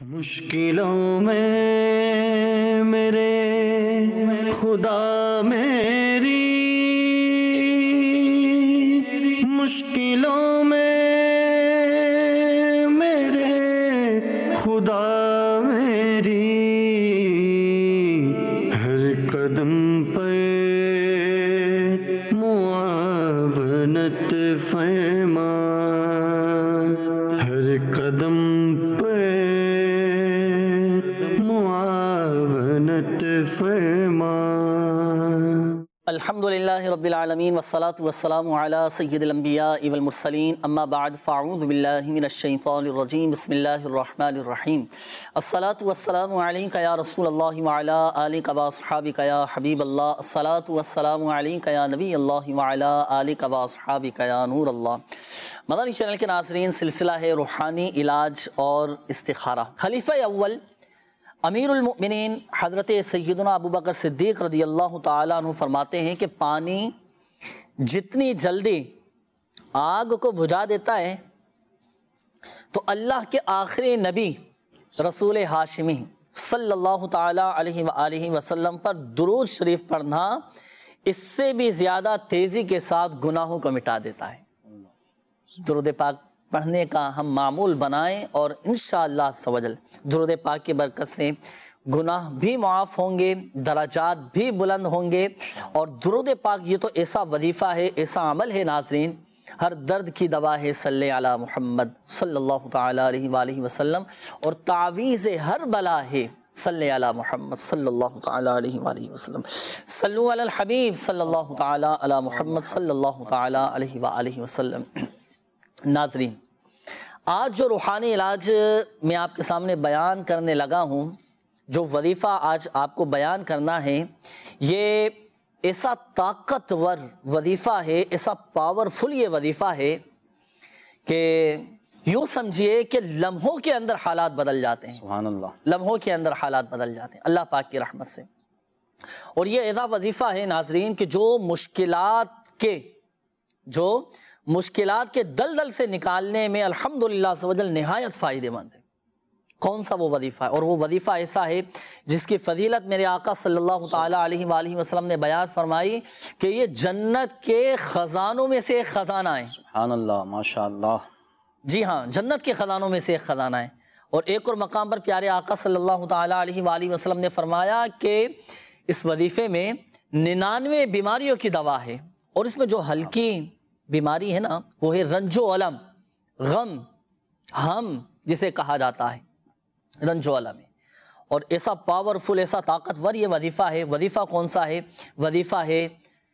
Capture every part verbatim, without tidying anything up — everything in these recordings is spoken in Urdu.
مشکلوں میں میرے خدا میری، مشکلوں میں میرے خدا میری، ہر قدم پر معاونت فرما، ہر قدم فرما۔ الحمدللہ رب العالمین والصلاة والسلام علی سید الانبیاء والمرسلین، اما بعد فاعوذ باللہ من الشیطان الرجیم، بسم اللہ الرحمن الرحیم۔ الصلاة والسلام علیک یا رسول اللہ وعلی آلک واصحابک یا حبیب اللہ، الصلاة والسلام علیک یا نبی اللہ وعلی آلک واصحابک یا نور اللہ۔ مدنی چینل کے ناظرین، سلسلہ ہے روحانی علاج اور استخارہ۔ خلیفہ اول امیر المؤمنین حضرت سیدنا ابو بکر صدیق رضی اللہ تعالیٰ عنہ فرماتے ہیں کہ پانی جتنی جلدی آگ کو بجھا دیتا ہے تو اللہ کے آخری نبی رسول ہاشمی صلی اللہ تعالیٰ علیہ وآلہ وسلم پر درود شریف پڑھنا اس سے بھی زیادہ تیزی کے ساتھ گناہوں کو مٹا دیتا ہے۔ درود پاک پڑھنے کا ہم معمول بنائیں اور انشاءاللہ عز و جل درود پاک کی برکت سے گناہ بھی معاف ہوں گے، درجات بھی بلند ہوں گے۔ اور درود پاک یہ تو ایسا وظیفہ ہے، ایسا عمل ہے ناظرین، ہر درد کی دوا ہے، صلی علی محمد صلی اللہ تعالیٰ علیہ وآلہ وسلم، اور تعویذ ہر بلا ہے، صلی علی محمد صلی اللہ تعالیٰ علیہ وآلہ وسلم۔ صلو علی الحبیب صلی اللہ تعالیٰ علی محمد صلی اللہ تعالیٰ علیہ وآلہ وسلم۔ ناظرین، آج جو روحانی علاج میں آپ کے سامنے بیان کرنے لگا ہوں، جو وظیفہ آج آپ کو بیان کرنا ہے، یہ ایسا طاقتور وظیفہ ہے، ایسا پاورفل یہ وظیفہ ہے کہ یوں سمجھیے کہ لمحوں کے اندر حالات بدل جاتے ہیں۔ سبحان اللہ۔ لمحوں کے اندر حالات بدل جاتے ہیں اللہ پاک کی رحمت سے۔ اور یہ ایسا وظیفہ ہے ناظرین کہ جو مشکلات کے جو مشکلات کے دلدل سے نکالنے میں الحمدللہ عز و جل نہایت فائدہ مند ہے۔ کون سا وہ وظیفہ ہے؟ اور وہ وظیفہ ایسا ہے جس کی فضیلت میرے آقا صلی اللہ تعالیٰ علیہ وآلہ وسلم نے بیان فرمائی کہ یہ جنت کے خزانوں میں سے ایک خزانہ ہے۔ سبحان اللہ، ماشاءاللہ۔ جی ہاں، جنت کے خزانوں میں سے ایک خزانہ ہے۔ اور ایک اور مقام پر پیارے آقا صلی اللہ تعالیٰ علیہ وآلہ وسلم نے فرمایا کہ اس وظیفے میں ننانوے بیماریوں کی دوا ہے، اور اس میں جو ہلکی بیماری ہے نا وہ ہے رنج و الم، غم، ہم جسے کہا جاتا ہے، رنج و الم ہے۔ اور ایسا پاورفل، ایسا طاقتور یہ وظیفہ ہے۔ وظیفہ کون سا ہے؟ وظیفہ ہے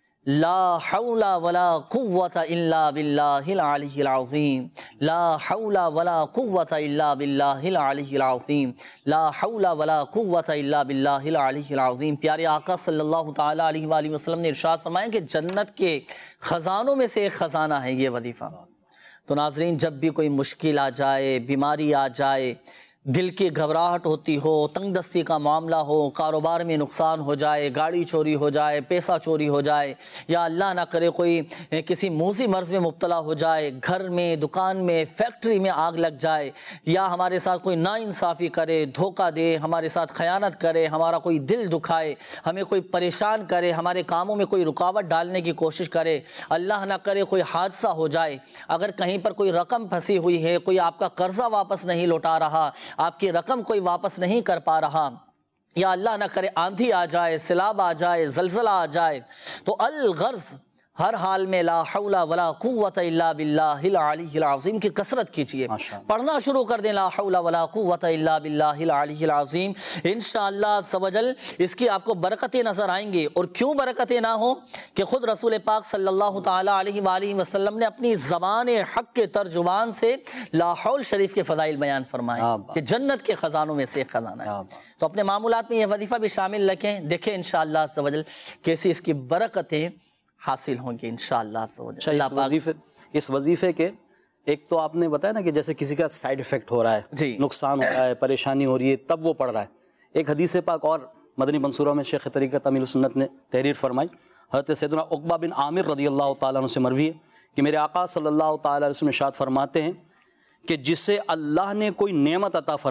لا حول ولا قوت الا باللہ العلی العظیم، لا حول ولا قوت الا باللہ العلی العظیم، لا حول ولا قوت الا باللہ العلی العظیم۔ پیارے آقا صلی اللہ تعالیٰ علیہ وآلہ وسلم نے ارشاد فرمایا کہ جنت کے خزانوں میں سے ایک خزانہ ہے یہ وظیفہ۔ تو ناظرین، جب بھی کوئی مشکل آ جائے، بیماری آ جائے، دل کی گھبراہٹ ہوتی ہو، تنگ دستی کا معاملہ ہو، کاروبار میں نقصان ہو جائے، گاڑی چوری ہو جائے، پیسہ چوری ہو جائے، یا اللہ نہ کرے کوئی کسی موذی مرض میں مبتلا ہو جائے، گھر میں، دکان میں، فیکٹری میں آگ لگ جائے، یا ہمارے ساتھ کوئی ناانصافی کرے، دھوکہ دے، ہمارے ساتھ خیانت کرے، ہمارا کوئی دل دکھائے، ہمیں کوئی پریشان کرے، ہمارے کاموں میں کوئی رکاوٹ ڈالنے کی کوشش کرے، اللہ نہ کرے کوئی حادثہ ہو جائے، اگر کہیں پر کوئی رقم پھنسی ہوئی ہے، کوئی آپ کا قرضہ واپس نہیں لوٹا رہا، آپ کی رقم کوئی واپس نہیں کر پا رہا، یا اللہ نہ کرے آندھی آ جائے، سیلاب آ جائے، زلزلہ آ جائے، تو الغرض ہر حال میں لا حول ولا قوت الا باللہ العلی العظیم کی کثرت کیجئے، پڑھنا شروع کر دیں لا حول ولا قوت الا باللہ العلی العظیم۔ انشاءاللہ عز و جل اس کی آپ کو برکتیں نظر آئیں گے۔ اور کیوں برکتیں نہ ہوں کہ خود رسول پاک صلی اللہ تعالیٰ علیہ وآلہ وسلم نے اپنی زبان حق کے ترجمان سے لا حول شریف کے فضائل بیان فرمائے کہ جنت کے خزانوں میں سے ایک خزانہ ہے۔ تو اپنے معمولات میں یہ وظیفہ بھی شامل رکھیں، دیکھیں انشاءاللہ عز و جل کیسی اس کی برکتیں حاصل ہوں گی انشاءاللہ عز و جل۔ اس وظیفے اس وظیفے کے ایک تو آپ نے بتایا نا کہ جیسے کسی کا سائیڈ ایفیکٹ ہو رہا ہے، جی، نقصان ہو رہا ہے، پریشانی ہو رہی ہے، تب وہ پڑھ رہا ہے۔ ایک حدیث پاک اور مدنی منصورہ میں شیخ طریقت امیر السنت نے تحریر فرمائی، حضرت سیدنا عقبہ بن عامر رضی اللہ تعالیٰ عنہ سے مروی ہے کہ میرے آقا صلی اللہ تعالیٰ علیہ وسلم ارشاد فرماتے ہیں کہ جسے اللہ نے کوئی نعمت عطا فرمائی،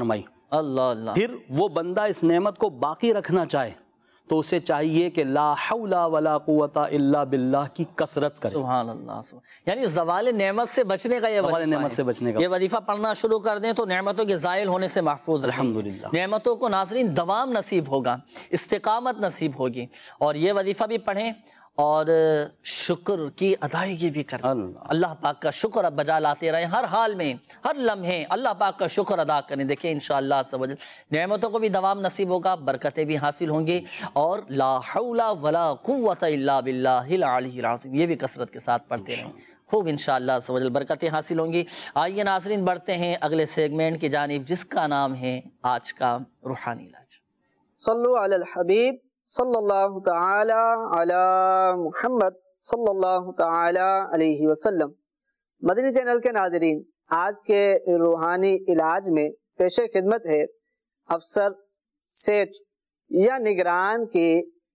اللہ اللہ. پھر وہ بندہ اس نعمت کو باقی رکھنا چاہے تو اسے چاہیے کہ لا حول ولا قوت الا باللہ کی کثرت کرے. سبحان اللہ سبحان. یعنی زوال نعمت سے بچنے کا یہ زوال وظیفہ نعمت ہے. سے بچنے کا. یہ وظیفہ پڑھنا شروع کر دیں تو نعمتوں کے زائل ہونے سے محفوظ رہیں. الحمدللہ. نعمتوں کو ناظرین دوام نصیب ہوگا، استقامت نصیب ہوگی. اور یہ وظیفہ بھی پڑھیں اور شکر کی ادائیگی بھی کریں. اللہ اللہ پاک کا شکر اب بجا لاتے رہیں، ہر حال میں ہر لمحے اللہ پاک کا شکر ادا کریں. دیکھیں انشاءاللہ عز و جل نعمتوں کو بھی دوام نصیب ہوگا، برکتیں بھی حاصل ہوں گی، اور لا حول ولا قوت الا باللہ العلی العظیم یہ بھی کثرت کے ساتھ پڑھتے رہیں. خوب انشاءاللہ عز و جل برکتیں حاصل ہوں گی. آئیے ناظرین بڑھتے ہیں اگلے سیگمنٹ کی جانب جس کا نام ہے آج کا روحانی علاج. صلو علی الحبیب صلی اللہ تعالی علی محمد صلی اللہ تعالی علیہ وسلم. مدنی چینل کے ناظرین، آج کے روحانی علاج میں پیش خدمت ہے افسر، سیٹ یا نگران کی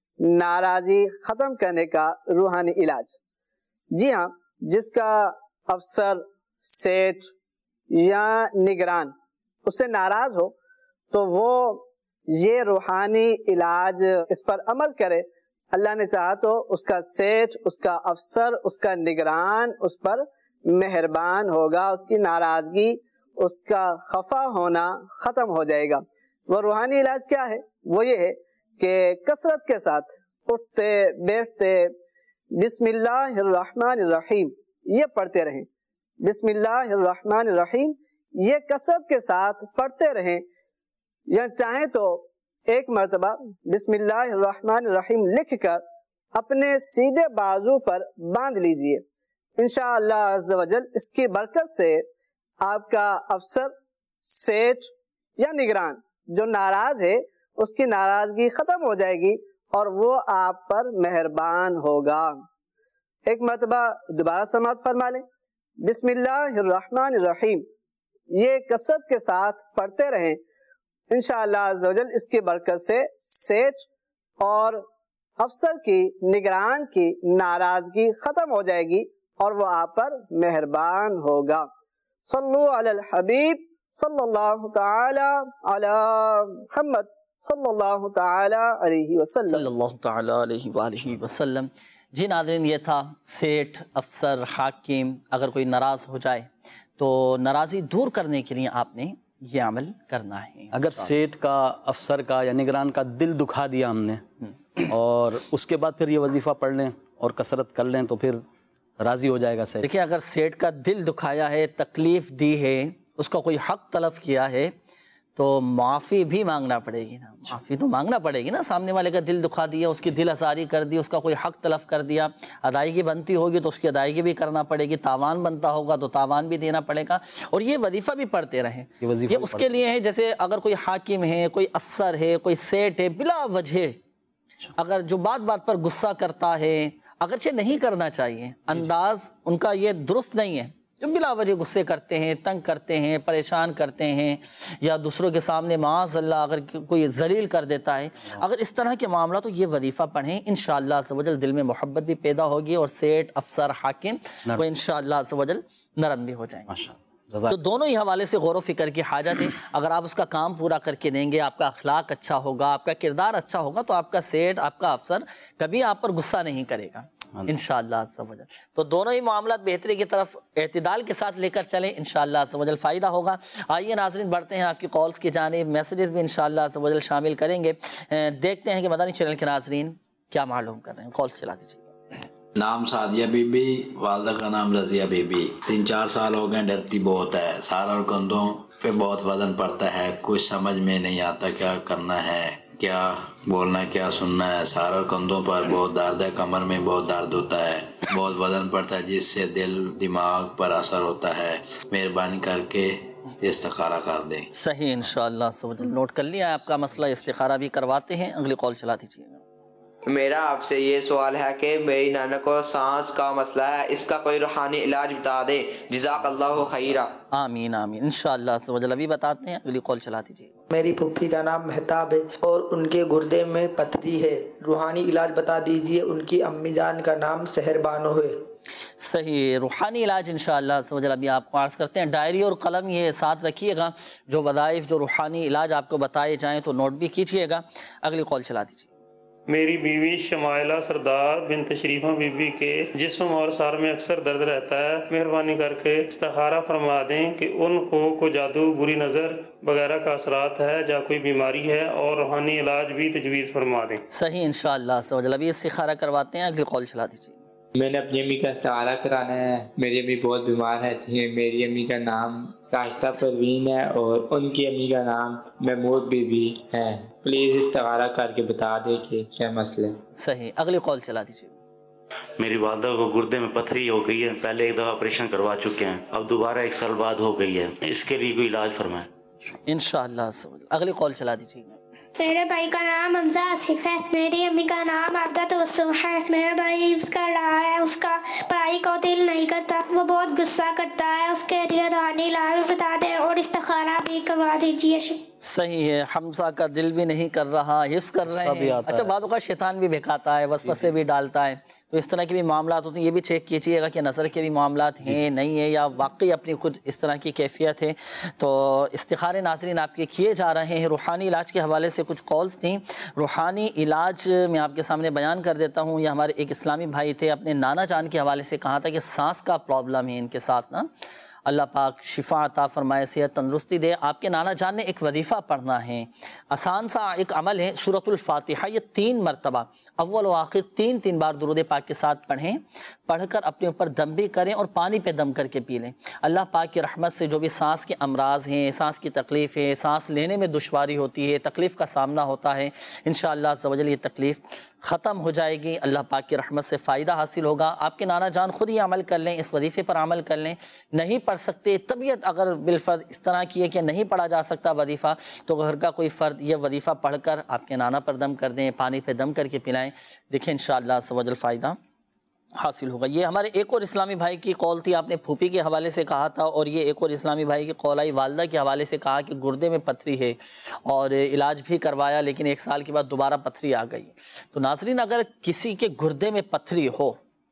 ناراضی ختم کرنے کا روحانی علاج. جی ہاں، جس کا افسر، سیٹ یا نگران اس سے ناراض ہو تو وہ یہ روحانی علاج اس پر عمل کرے. اللہ نے چاہا تو اس کا سیٹ، اس کا افسر، اس کا نگران اس پر مہربان ہوگا، اس کی ناراضگی، اس کا خفا ہونا ختم ہو جائے گا. وہ روحانی علاج کیا ہے؟ وہ یہ ہے کہ کثرت کے ساتھ اٹھتے بیٹھتے بسم اللہ الرحمن الرحیم یہ پڑھتے رہیں. بسم اللہ الرحمن الرحیم یہ کثرت کے ساتھ پڑھتے رہیں، یا چاہیں تو ایک مرتبہ بسم اللہ الرحمن الرحیم لکھ کر اپنے سیدھے بازو پر باندھ لیجئے. انشاءاللہ عز و جل اس کی برکت سے آپ کا افسر، سیٹ یا نگران جو ناراض ہے اس کی ناراضگی ختم ہو جائے گی اور وہ آپ پر مہربان ہوگا. ایک مرتبہ دوبارہ سماعت فرما لیں. بسم اللہ الرحمن الرحیم یہ کثرت کے ساتھ پڑھتے رہیں. انشاءاللہ عز و جل اس کی برکت سے سیٹ اور افسر کی، نگران کی ناراضگی ختم ہو جائے گی اور وہ آپ پر مہربان ہوگا. صلو علی الحبیب صلی اللہ تعالی علی محمد صلی اللہ تعالی علیہ وسلم. صلی اللہ تعالی علیہ وآلہ وسلم. جی ناظرین، یہ تھا سیٹ، افسر، حاکم اگر کوئی ناراض ہو جائے تو ناراضی دور کرنے کے لیے آپ نے یہ عمل کرنا ہے. اگر سیٹ کا، افسر کا یا نگران کا دل دکھا دیا ہم نے اور اس کے بعد پھر یہ وظیفہ پڑھ لیں اور کثرت کر لیں تو پھر راضی ہو جائے گا سیٹ. دیکھیں اگر سیٹ کا دل دکھایا ہے، تکلیف دی ہے، اس کا کوئی حق تلف کیا ہے تو معافی بھی مانگنا پڑے گی نا. معافی تو مانگنا پڑے گی نا. سامنے والے کا دل دکھا دیا، اس کی دل آزاری کر دی، اس کا کوئی حق تلف کر دیا، ادائیگی بنتی ہوگی تو اس کی ادائیگی بھی کرنا پڑے گی. تاوان بنتا ہوگا تو تاوان بھی دینا پڑے گا. اور یہ وظیفہ بھی پڑھتے رہیں. یہ وظیفہ یہ اس کے لیے ہے جیسے اگر کوئی حاکم ہے، کوئی افسر ہے، کوئی سیٹ ہے، بلا وجہ اگر جو بات بات پر غصہ کرتا ہے، اگرچہ نہیں کرنا چاہیے، انداز ان کا یہ درست نہیں ہے، جو بلا وجہ غصے کرتے ہیں، تنگ کرتے ہیں، پریشان کرتے ہیں، یا دوسروں کے سامنے معاذ اللہ اگر کوئی ذلیل کر دیتا ہے، اگر اس طرح کے معاملہ تو یہ وظیفہ پڑھیں. انشاءاللہ عز و جل دل میں محبت بھی پیدا ہوگی اور سیٹ، افسر، حاکم وہ انشاءاللہ عز و جل نرم بھی ہو جائیں گے. تو دونوں ہی حوالے سے غور و فکر کی حاجت ہے. اگر آپ اس کا کام پورا کر کے دیں گے، آپ کا اخلاق اچھا ہوگا، آپ کا کردار اچھا ہوگا تو آپ کا سیٹ، آپ کا افسر کبھی آپ پر غصہ نہیں کرے گا انشاءاللہ عز و جل. تو دونوں ہی معاملات بہتری کی طرف اعتدال کے ساتھ لے کر چلیں، انشاءاللہ عز و جل فائدہ ہوگا. آئیے ناظرین بڑھتے ہیں آپ کی کالز کی جانب. میسیجز بھی انشاءاللہ عز و جل شامل کریں گے. دیکھتے ہیں کہ مدنی چینل کے ناظرین کیا معلوم کر رہے ہیں. کالز چلا دیجیے. نام سعدیہ بی بی، والدہ کا نام رضیہ بی بی. تین چار سال ہو گئے، ڈرتی بہت ہے، سارا اور کندھوں پہ بہت وزن پڑتا ہے، کچھ سمجھ میں نہیں آتا کیا کرنا ہے، کیا بولنا ہے، کیا سننا ہے. سارا اور کندھوں پر بہت درد ہے، کمر میں بہت درد ہوتا ہے، بہت وزن پڑتا ہے جس سے دل دماغ پر اثر ہوتا ہے. مہربانی کر کے استخارہ کر دیں. صحیح انشاءاللہ عز و جل نوٹ کر لیا آپ کا مسئلہ، استخارہ بھی کرواتے ہیں. اگلی کال چلا دیجیے. میرا آپ سے یہ سوال ہے کہ میری نانا کو سانس کا مسئلہ ہے، اس کا کوئی روحانی علاج بتا دیں. جزاک اللہ خیرہ. آمین آمین. انشاءاللہ عز و جل ابھی بتاتے ہیں. اگلی کال چلا دیجیے. میری پھوپھی کا نام مہتاب ہے اور ان کے گردے میں پتھری ہے، روحانی علاج بتا دیجئے. ان کی امی جان کا نام سحر بانو ہے. صحیح روحانی علاج انشاءاللہ سمجھ ابھی آپ کو عرض کرتے ہیں. ڈائری اور قلم یہ ساتھ رکھیے گا, جو وظائف جو روحانی علاج آپ کو بتائے جائیں تو نوٹ بھی کیجیے گا. اگلی کال چلا دیجیے. میری بیوی شمائلہ سردار بن تشریفہ بی بی کے جسم اور سر میں اکثر درد رہتا ہے, مہربانی کر کے استخارہ فرما دیں کہ ان کو کوئی جادو, بری نظر وغیرہ کا اثرات ہے یا کوئی بیماری ہے, اور روحانی علاج بھی تجویز فرما دیں. صحیح انشاءاللہ سمجھ ابھی استخارہ کرواتے ہیں. اگلی کال چلا دیجیے. میں نے اپنی امی کا استعارہ کرانا ہے. میری امی بہت بیمار رہتی ہیں. میری امی کا نام راشدہ پروین ہے اور ان کی امی کا نام محمود بی بی ہے. پلیز استعارہ کر کے بتا دے کہ کیا مسئلہ ہے. صحیح اگلی کال چلا دیجیے. میری والدہ کو گردے میں پتھری ہو گئی ہے. پہلے ایک دفعہ آپریشن کروا چکے ہیں, اب دوبارہ ایک سال بعد ہو گئی ہے. اس کے لیے کوئی علاج فرمائیں. انشاءاللہ اگلی کال چلا دیجیے. میرے بھائی کا نام حمزہ آصف ہے. میری امی کا نام عبدہ تبسم ہے. میرا بھائی اس کا رہا ہے, اس کا پڑھائی کو دل نہیں کرتا, وہ بہت غصہ کرتا ہے. اس کے لیے روحانی علاج بتا دیں اور استخارہ بھی کروا دیجیے. صحیح ہے, حمزہ کا دل بھی نہیں کر رہا, حفظ کر رہے ہیں. اچھا بعض اوقات شیطان بھی بہکاتا ہے, وسوسے بھی ڈالتا ہے, تو اس طرح کے بھی معاملات ہوتے ہیں. یہ بھی چیک کیجیے گا کہ نظر کے بھی معاملات ہیں نہیں ہیں, یا واقعی اپنی خود اس طرح کی کیفیت ہے. تو استخارے ناظرین آپ کے کیے جا رہے ہیں. روحانی علاج کے حوالے سے کچھ کالز تھیں. روحانی علاج میں آپ کے سامنے بیان کر دیتا ہوں. یہ ہمارے ایک اسلامی بھائی تھے, اپنے نانا جان کے حوالے سے کہا تھا کہ سانس کا پرابلم ہے ان کے ساتھ نا, اللہ پاک شفا عطا فرمائے, صحت تندرستی دے. آپ کے نانا جان نے ایک وظیفہ پڑھنا ہے, آسان سا ایک عمل ہے, سورۃ الفاتحہ. یہ تین مرتبہ اول و آخر تین تین بار درود پاک کے ساتھ پڑھیں. پڑھ کر اپنے اوپر دم بھی کریں اور پانی پہ دم کر کے پی لیں. اللہ پاک کی رحمت سے جو بھی سانس کے امراض ہیں, سانس کی تکلیف ہے, سانس لینے میں دشواری ہوتی ہے, تکلیف کا سامنا ہوتا ہے, انشاءاللہ عز و جل یہ تکلیف ختم ہو جائے گی. اللہ پاک کی رحمت سے فائدہ حاصل ہوگا. آپ کے نانا جان خود ہی عمل کر لیں, اس وظیفے پر عمل کر لیں. نہیں پڑھ سکتے, طبیعت اگر بالفرض اس طرح کی ہے کہ نہیں پڑھا جا سکتا وظیفہ, تو گھر کا کوئی فرد یہ وظیفہ پڑھ کر آپ کے نانا پر دم کر دیں, پانی پہ دم کر کے پلائیں. دیکھیں انشاءاللہ عز و جل فائدہ حاصل ہوگا. یہ ہمارے ایک اور اسلامی بھائی کی قول تھی, آپ نے پھوپھی کے حوالے سے کہا تھا, اور یہ ایک اور اسلامی بھائی کی قول آئی والدہ کے حوالے سے, کہا کہ گردے میں پتھری ہے اور علاج بھی کروایا لیکن ایک سال کے بعد دوبارہ پتھری آ گئی. تو ناظرین اگر کسی کے گردے میں پتھری ہو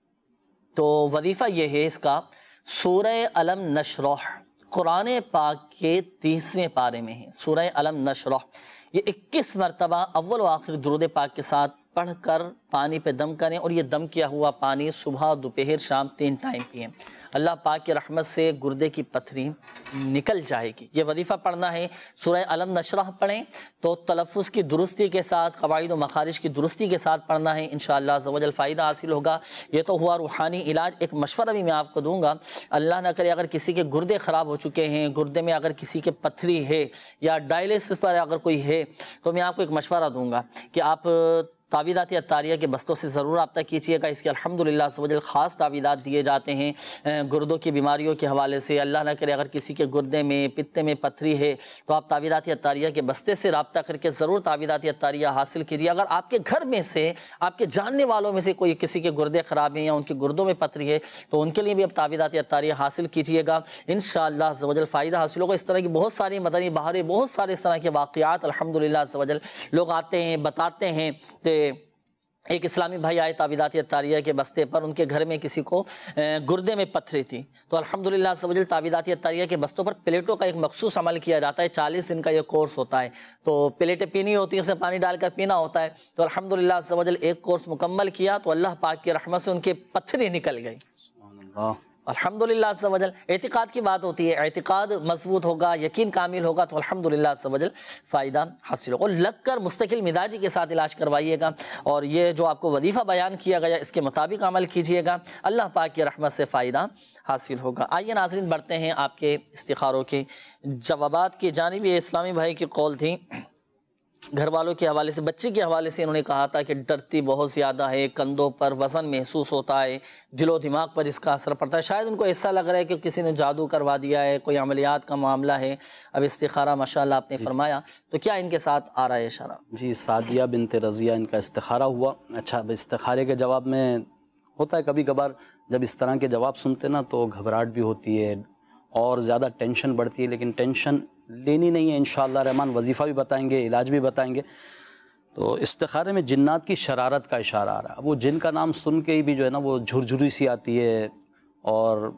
تو وظیفہ یہ ہے اس کا, سورہ الم نشرح قرآن پاک کے تیسویں پارے میں ہے. سورہ الم نشرح یہ اکیس مرتبہ اول و آخر درود پاک کے ساتھ پڑھ کر پانی پہ دم کریں, اور یہ دم کیا ہوا پانی صبح دوپہر شام تین ٹائم پئیں. اللہ پاک کی رحمت سے گردے کی پتھری نکل جائے گی. یہ وظیفہ پڑھنا ہے. سورہ الم نشرح پڑھیں تو تلفظ کی درستی کے ساتھ, قواعد و مخارج کی درستی کے ساتھ پڑھنا ہے. انشاءاللہ عز و جل فائدہ حاصل ہوگا. یہ تو ہوا روحانی علاج. ایک مشورہ بھی میں آپ کو دوں گا, اللہ نہ کرے اگر کسی کے گردے خراب ہو چکے ہیں, گردے میں اگر کسی کے پتھری ہے یا ڈائلسس پر اگر کوئی ہے, تو میں آپ کو ایک مشورہ دوں گا کہ آپ تعویذات عطاریہ کے بستوں سے ضرور رابطہ کیجیے گا. اس کے الحمدللہ عز و جل خاص تعویذات دیے جاتے ہیں گردوں کی بیماریوں کے حوالے سے. اللہ نہ کرے اگر کسی کے گردے میں پتے میں پتھری ہے تو آپ تعویذات عطاریہ کے بستے سے رابطہ کر کے ضرور تعویذات عطاریہ حاصل کیجیے. اگر آپ کے گھر میں سے, آپ کے جاننے والوں میں سے کوئی کسی کے گردے خراب ہیں یا ان کے گردوں میں پتھری ہے, تو ان کے لیے بھی آپ تعویذات عطاریہ حاصل کیجیے گا. انشاءاللہ عز و جل فائدہ حاصل ہوگا. اس طرح کی بہت ساری مدنی بہاریں, بہت سارے اس طرح کے واقعات الحمدللہ عز و جل لوگ آتے ہیں بتاتے ہیں کہ ایک اسلامی بھائی آئے تعویذات عطاریہ کے بستے پر, ان کے گھر میں کسی کو گردے میں پتھری تھی, تو الحمدللہ عز و جل تعویذات عطاریہ کے بستوں پر پلیٹوں کا ایک مخصوص عمل کیا جاتا ہے. چالیس دن کا یہ کورس ہوتا ہے, تو پلیٹیں پینی ہوتی ہیں, اسے پانی ڈال کر پینا ہوتا ہے. تو الحمدللہ عز و جل ایک کورس مکمل کیا تو اللہ پاک کی رحمت سے ان کے پتھری نکل گئی. الحمدللہ عز و جل. اعتقاد کی بات ہوتی ہے, اعتقاد مضبوط ہوگا, یقین کامل ہوگا تو الحمدللہ عز و جل فائدہ حاصل ہوگا. اور لگ کر مستقل مزاجی کے ساتھ علاج کروائیے گا, اور یہ جو آپ کو وظیفہ بیان کیا گیا اس کے مطابق عمل کیجیے گا. اللہ پاک کی رحمت سے فائدہ حاصل ہوگا. آئیے ناظرین بڑھتے ہیں آپ کے استخاروں کے جوابات کی جانب. یہ اسلامی بھائی کی قول تھی, گھر والوں کے حوالے سے, بچے کے حوالے سے انہوں نے کہا تھا کہ ڈرتی بہت زیادہ ہے, کندھوں پر وزن محسوس ہوتا ہے, دل و دماغ پر اس کا اثر پڑتا ہے. شاید ان کو ایسا لگ رہا ہے کہ کسی نے جادو کروا دیا ہے, کوئی عملیات کا معاملہ ہے. اب استخارہ ماشاءاللہ آپ نے فرمایا, تو کیا ان کے ساتھ آ رہا ہے اشارہ؟ جی, سعدیہ بنت رضیہ ان کا استخارہ ہوا. اچھا, استخارے کے جواب میں ہوتا ہے کبھی کبھار جب اس طرح کے جواب سنتے نا تو گھبراہٹ بھی ہوتی ہے اور زیادہ ٹینشن بڑھتی ہے, لیکن ٹینشن لینی نہیں ہے. انشاءاللہ رحمان وظیفہ بھی بتائیں گے, علاج بھی بتائیں گے. تو استخارے میں جنات کی شرارت کا اشارہ آ رہا ہے. وہ جن کا نام سن کے ہی بھی جو ہے نا وہ جھرجھری سی آتی ہے اور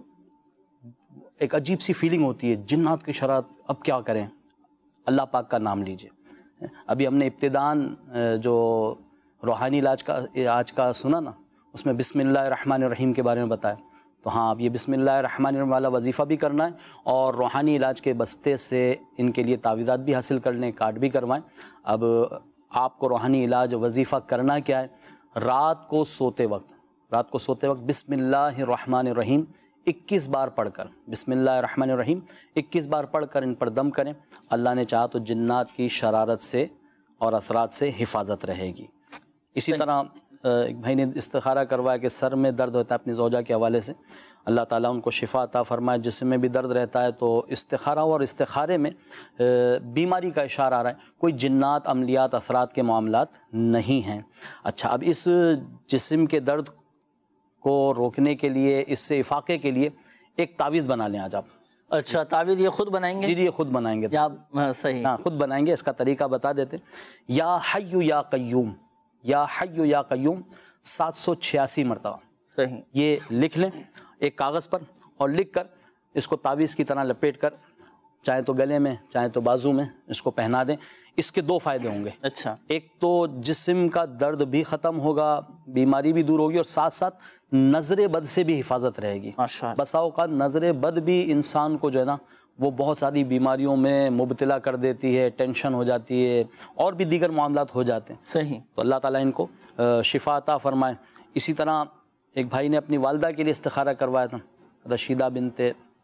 ایک عجیب سی فیلنگ ہوتی ہے. جنات کی شرارت، اب کیا کریں؟ اللہ پاک کا نام لیجئے. ابھی ہم نے ابتداً جو روحانی علاج کا آج کا سنا نا، اس میں بسم اللہ الرحمن الرحیم کے بارے میں بتایا. تو ہاں، اب یہ بسم اللہ الرحمن الرحیم والا وظیفہ بھی کرنا ہے اور روحانی علاج کے بستے سے ان کے لیے تعویذات بھی حاصل کر لیں، کارڈ بھی کروائیں. اب آپ کو روحانی علاج وظیفہ کرنا کیا ہے؟ رات کو سوتے وقت رات کو سوتے وقت بسم اللہ الرحمن الرحیم اکیس بار پڑھ کر بسم اللہ الرحمن الرحیم اکیس بار پڑھ کر ان پر دم کریں. اللہ نے چاہا تو جنات کی شرارت سے اور اثرات سے حفاظت رہے گی. اسی طرح ایک بھائی نے استخارہ کروایا کہ سر میں درد ہوتا ہے اپنی زوجہ کے حوالے سے، اللہ تعالیٰ ان کو شفا عطا فرمائے. جسم میں بھی درد رہتا ہے تو استخارہ اور استخارے میں بیماری کا اشارہ آ رہا ہے، کوئی جنات، عملیات، اثرات کے معاملات نہیں ہیں. اچھا، اب اس جسم کے درد کو روکنے کے لیے، اس سے افاقے کے لیے ایک تعویذ بنا لیں آج آپ. اچھا، تعویذ یہ خود بنائیں گے؟ جی جی یہ خود بنائیں گے. یا صحیح، ہاں خود بنائیں گے. اس کا طریقہ بتا دیتے. یا حی یا قیوم، یا حی یا قیوم سات سو چھیاسی مرتبہ صحیح یہ لکھ لیں ایک کاغذ پر، اور لکھ کر اس کو تعویذ کی طرح لپیٹ کر چاہے تو گلے میں چاہے تو بازو میں اس کو پہنا دیں. اس کے دو فائدے ہوں گے. اچھا، ایک تو جسم کا درد بھی ختم ہوگا، بیماری بھی دور ہوگی، اور ساتھ ساتھ نظر بد سے بھی حفاظت رہے گی. بسا اوقات نظر بد بھی انسان کو جو ہے نا وہ بہت ساری بیماریوں میں مبتلا کر دیتی ہے، ٹینشن ہو جاتی ہے اور بھی دیگر معاملات ہو جاتے ہیں. صحیح. تو اللہ تعالیٰ ان کو شفا عطا فرمائے. اسی طرح ایک بھائی نے اپنی والدہ کے لیے استخارہ کروایا تھا، رشیدہ بنت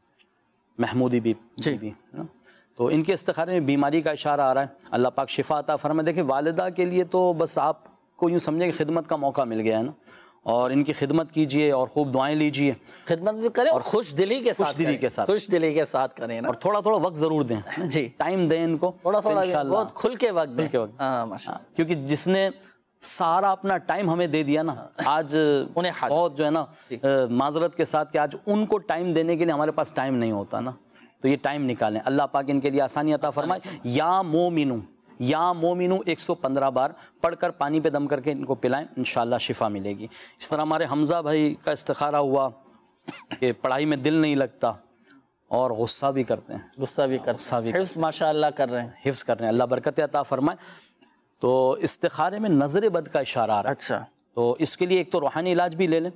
محمودی بی جی بی تو ان کے استخارے میں بیماری کا اشارہ آ رہا ہے. اللہ پاک شفا عطا فرمائے. دیکھیں والدہ کے لیے تو بس آپ کو یوں سمجھیں کہ خدمت کا موقع مل گیا ہے نا، اور ان کی خدمت کیجئے اور خوب دعائیں لیجئے. خدمت بھی کریں اور خوش دلی کے ساتھ خوش دلی کے ساتھ خوش دلی کے ساتھ کریں نا، اور تھوڑا تھوڑا وقت ضرور دیں. جی ٹائم دیں ان کو تھوڑا تھوڑا، انشاءاللہ بہت کھل کے وقت کھل کے وقت. ہاں ماشاءاللہ، کیونکہ جس نے سارا اپنا ٹائم ہمیں دے دیا نا، آج انہیں بہت جو ہے نا معذرت کے ساتھ کہ آج ان کو ٹائم دینے کے لیے ہمارے پاس ٹائم نہیں ہوتا نا، تو یہ ٹائم نکالیں. اللہ پاک ان کے لیے آسانی عطا فرمائے. یا مومنو یا مومنو ایک سو پندرہ بار پڑھ کر پانی پہ دم کر کے ان کو پلائیں، انشاءاللہ شفا ملے گی. اس طرح ہمارے حمزہ بھائی کا استخارہ ہوا کہ پڑھائی میں دل نہیں لگتا اور غصہ بھی کرتے ہیں غصہ بھی کرتے ہیں، حفظ ماشاءاللہ کر رہے ہیں حفظ کر رہے ہیں. اللہ برکت عطا فرمائے. تو استخارے میں نظر بد کا اشارہ آ رہا ہے. اچھا، تو اس کے لیے ایک تو روحانی علاج بھی لے لیں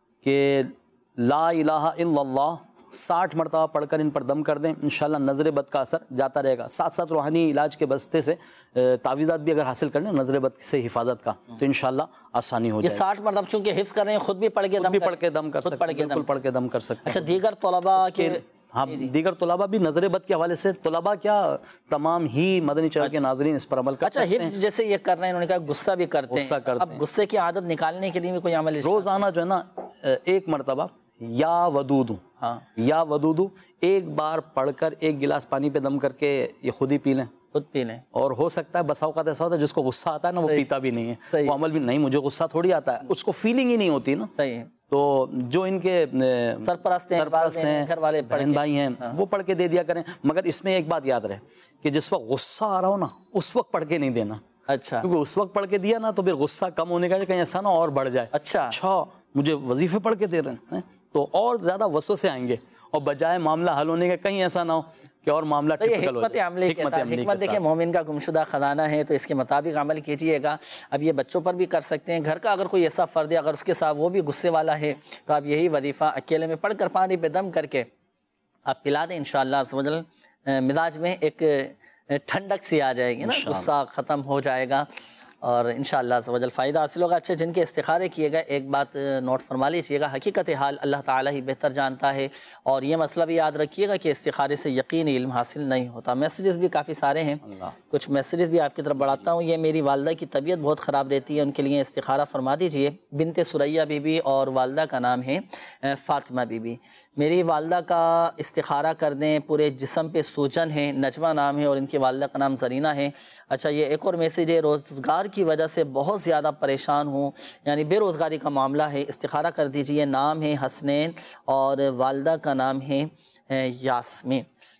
کہ لا الہ الا اللہ ساٹھ مرتبہ پڑھ کر ان پر دم کر دیں، انشاءاللہ نظر بد کا اثر جاتا رہے گا. ساتھ ساتھ روحانی علاج کے بستے سے تعویذات بھی اگر حاصل کر لیں نظر بد سے حفاظت کا، تو انشاءاللہ آسانی ہو جائے. یہ ساٹھ مرتبہ چونکہ حفظ کر رہے ہیں، خود بھی پڑھ کے دم بھی پڑھ کے دم کر سکتے ہیں، بالکل پڑھ کے دم کر سکتے ہیں. اچھا، دیگر طلباء کے ہاں دیگر طلباء بھی نظر بد کے حوالے سے، طلباء کیا تمام ہی مدنی چینل کے ناظرین اس پر عمل کر سکتے ہیں. اچھا، حفظ جیسے یہ کر رہے ہیں، انہوں نے کہا غصہ بھی کرتے ہیں. غصہ کرتے اب غصے کی عادت نکالنے کے لیے بھی کوئی عمل روزانہ جو ہے نا ایک مرتبہ یا ودودو ہاں یا ودودو ایک بار پڑھ کر ایک گلاس پانی پہ دم کر کے یہ خود ہی پی لیں خود پی لیں. اور ہو سکتا ہے بسا اوقات ایسا ہوتا ہے جس کو غصہ آتا ہے نا وہ پیتا بھی نہیں ہے، وہ عمل بھی نہیں، مجھے غصہ تھوڑی آتا ہے، اس کو فیلنگ ہی نہیں ہوتی نا. صحیح. تو جو ان کے سرپرست ہیں، سرپرست ہیں، گھر والے بہن بھائی ہیں، وہ پڑھ کے دے دیا کریں. مگر اس میں ایک بات یاد رہے کہ جس وقت غصہ آ رہا ہو نا اس وقت پڑھ کے نہیں دینا. اچھا، کیونکہ اس وقت پڑھ کے دیا نا تو پھر غصہ کم ہونے کا کہیں ایسا نہ اور بڑھ جائے. اچھا اچھا مجھے وظیفے پڑھ کے دے رہے ہیں تو اور زیادہ وسوسے آئیں گے، اور بجائے معاملہ حل ہونے کا کہیں ایسا نہ ہو کہ اور معاملہ ٹپیکل ہو حکمت جائے. عملی کے ساتھ. حکمت دیکھیں مومن کا گمشدہ خزانہ ہے، تو اس کے مطابق عمل کیجئے گا. اب یہ بچوں پر بھی کر سکتے ہیں. گھر کا اگر کوئی ایسا فرد ہے اگر اس کے ساتھ وہ بھی غصے والا ہے تو آپ یہی وظیفہ اکیلے میں پڑھ کر پانی پہ دم کر کے آپ پلا دیں، انشاءاللہ عز و جل مزاج میں ایک ٹھنڈک سی آ جائے گی نا، غصہ ختم ہو جائے گا اور انشاءاللہ عز و جل فائدہ حاصل ہوگا. اچھا، جن کے استخارے کیے گئے ایک بات نوٹ فرما لیجیے گا، حقیقت حال اللہ تعالیٰ ہی بہتر جانتا ہے، اور یہ مسئلہ بھی یاد رکھیے گا کہ استخارے سے یقینی علم حاصل نہیں ہوتا. میسیجز بھی کافی سارے ہیں، کچھ میسیجز بھی آپ کی طرف بڑھاتا ہوں. یہ میری والدہ کی طبیعت بہت خراب رہتی ہے، ان کے لیے استخارہ فرما دیجئے. بنت سریہ بی بی اور والدہ کا نام ہے فاطمہ بی بی. میری والدہ کا استخارہ کر دیں، پورے جسم پہ سوجن ہے، نجمہ نام ہے اور ان کی والدہ کا نام زرینہ ہے. اچھا، یہ ایک اور میسیج ہے، روزگار کی وجہ سے بہت زیادہ پریشان ہوں، یعنی بے روزگاری کا معاملہ ہے، استخارہ کر دیجئے. نام ہے حسنین اور والدہ کا نام ہے یاسمین.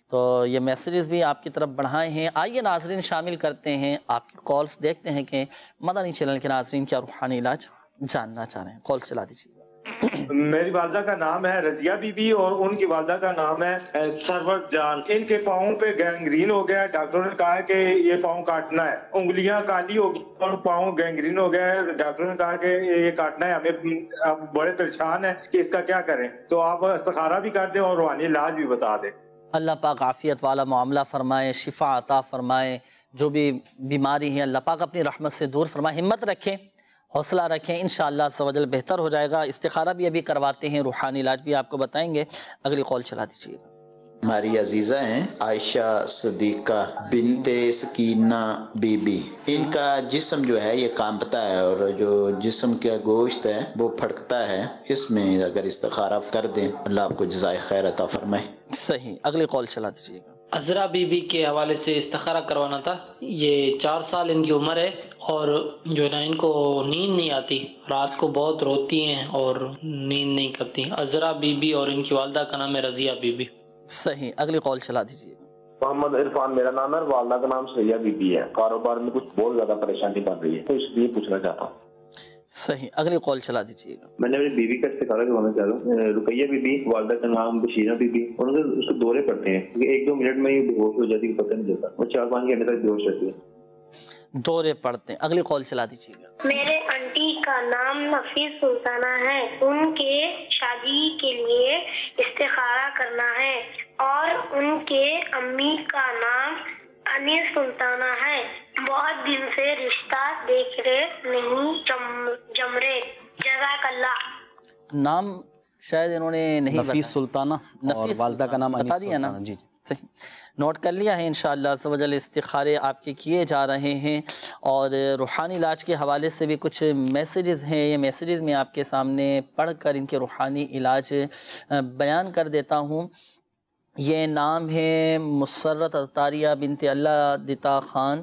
تو یہ میسیجز بھی آپ کی طرف بڑھائے ہیں. آئیے ناظرین شامل کرتے ہیں آپ کی کالز، دیکھتے ہیں کہ مدنی چینل کے ناظرین کیا روحانی علاج جاننا چاہ رہے ہیں. کال چلا دیجیے. میری والدہ کا نام ہے رضیہ بی بی اور ان کی والدہ کا نام ہے سرورت جان. ان کے پاؤں پہ گینگرین ہو گیا ہے. ڈاکٹروں نے کہا ہے کہ یہ پاؤں کاٹنا ہے. انگلیاں کالی ہو گئی اور پاؤں گینگرین ہو گیا ہے. ڈاکٹروں نے کہا کہ یہ کاٹنا ہے. ہمیں اب بڑے پریشان ہیں کہ اس کا کیا کریں. تو آپ استخارہ بھی کر دیں اور روحانی علاج بھی بتا دیں. اللہ پاک عافیت والا معاملہ فرمائے، شفا عطا فرمائے. جو بھی بیماری ہے اللہ پاک اپنی رحمت سے دور فرمائے. ہمت رکھیں، حوصلہ رکھیں، انشاءاللہ عز و جل بہتر ہو جائے گا. استخارہ بھی ابھی کرواتے ہیں، روحانی علاج بھی آپ کو بتائیں گے. اگلی کال چلا دیجیے. ہماری عزیزہ ہیں عائشہ صدیقہ بنت سکینہ بی بی. ان کا جسم جو ہے یہ کانپتا ہے اور جو جسم کا گوشت ہے وہ پھڑکتا ہے. اس میں اگر استخارہ کر دیں اللہ آپ کو جزائے خیر عطا فرمائے. صحیح. اگلی کال چلا دیجیے گا. عذرا بی بی کے حوالے سے استخارہ کروانا تھا. یہ چار سال ان کی عمر ہے اور جو ہے نا ان کو نیند نہیں آتی، رات کو بہت روتی ہیں اور نیند نہیں کرتی. عذرا بی بی اور ان کی والدہ کا نام ہے رضیہ بی بی. صحیح. اگلی کال چلا دیجیے. محمد عرفان میرا نام ہے، والدہ کا نام سیہ بی بی ہے. کاروبار میں کچھ بہت زیادہ پریشانی بن رہی ہے تو اس لیے پوچھنا چاہتا ہوں. صحیح. اگلی کال چلا دیجیے گا. میں نے اپنی بیوی کا استخارہ کروانا چاہ رہا ہوں. رقیہ بی بی، والدہ کا نام بشیرہ بی بی. ان کے اس کو دورے پڑتے ہیں کیونکہ ایک دو منٹ میں ہی بے ہوش ہو جاتی ہے، پتہ نہیں چلتا. وہ چار پانچ گھنٹے تک بے ہوش رہتی ہے. دورے پڑتے ہیں. اگلی کال چلا دیجیے گا. میرے انٹی کا نام نفیس سلطانہ ہے. ان کے شادی کے لیے استخارہ کرنا ہے اور ان کے امی کا نام انیس سلطانہ ہے. بہت دن سے رشتہ دیکھ رہے نہیں جم رہے. جزاک اللہ. نام شاید انہوں نے نہیں بتایا. نفیس سلطانہ اور والدہ کا نام بتا دیا نا. جی صحیح. نوٹ کر لیا ہے. انشاءاللہ عز و جل استخارے آپ کے کیے جا رہے ہیں اور روحانی علاج کے حوالے سے بھی کچھ میسیجز ہیں. یہ میسیجز میں آپ کے سامنے پڑھ کر ان کے روحانی علاج بیان کر دیتا ہوں. یہ نام ہے مسرت اطاریہ بنت اللہ دتا خان.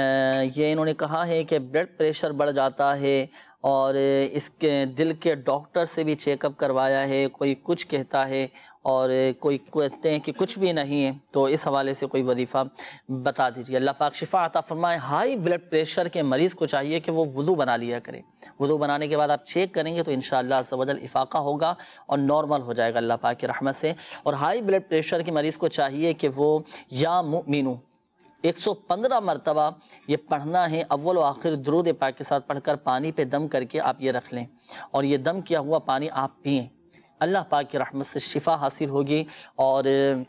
یہ انہوں نے کہا ہے کہ بلڈ پریشر بڑھ جاتا ہے اور اس کے دل کے ڈاکٹر سے بھی چیک اپ کروایا ہے. کوئی کچھ کہتا ہے اور کوئی کہتے ہیں کہ کچھ بھی نہیں ہے. تو اس حوالے سے کوئی وظیفہ بتا دیجیے. اللہ پاک شفا عطا فرمائے. ہائی بلڈ پریشر کے مریض کو چاہیے کہ وہ وضو بنا لیا کرے. وضو بنانے کے بعد آپ چیک کریں گے تو انشاءاللہ عز و جل افاقہ ہوگا اور نارمل ہو جائے گا اللہ پاک کی رحمت سے. اور ہائی بلڈ پریشر کے مریض کو چاہیے کہ وہ یا مؤمنو ایک سو پندرہ مرتبہ یہ پڑھنا ہے. اول و آخر درود پاک کے ساتھ پڑھ کر پانی پہ دم کر کے آپ یہ رکھ لیں اور یہ دم کیا ہوا پانی آپ پئیں. اللہ پاک کی رحمت سے شفا حاصل ہوگی اور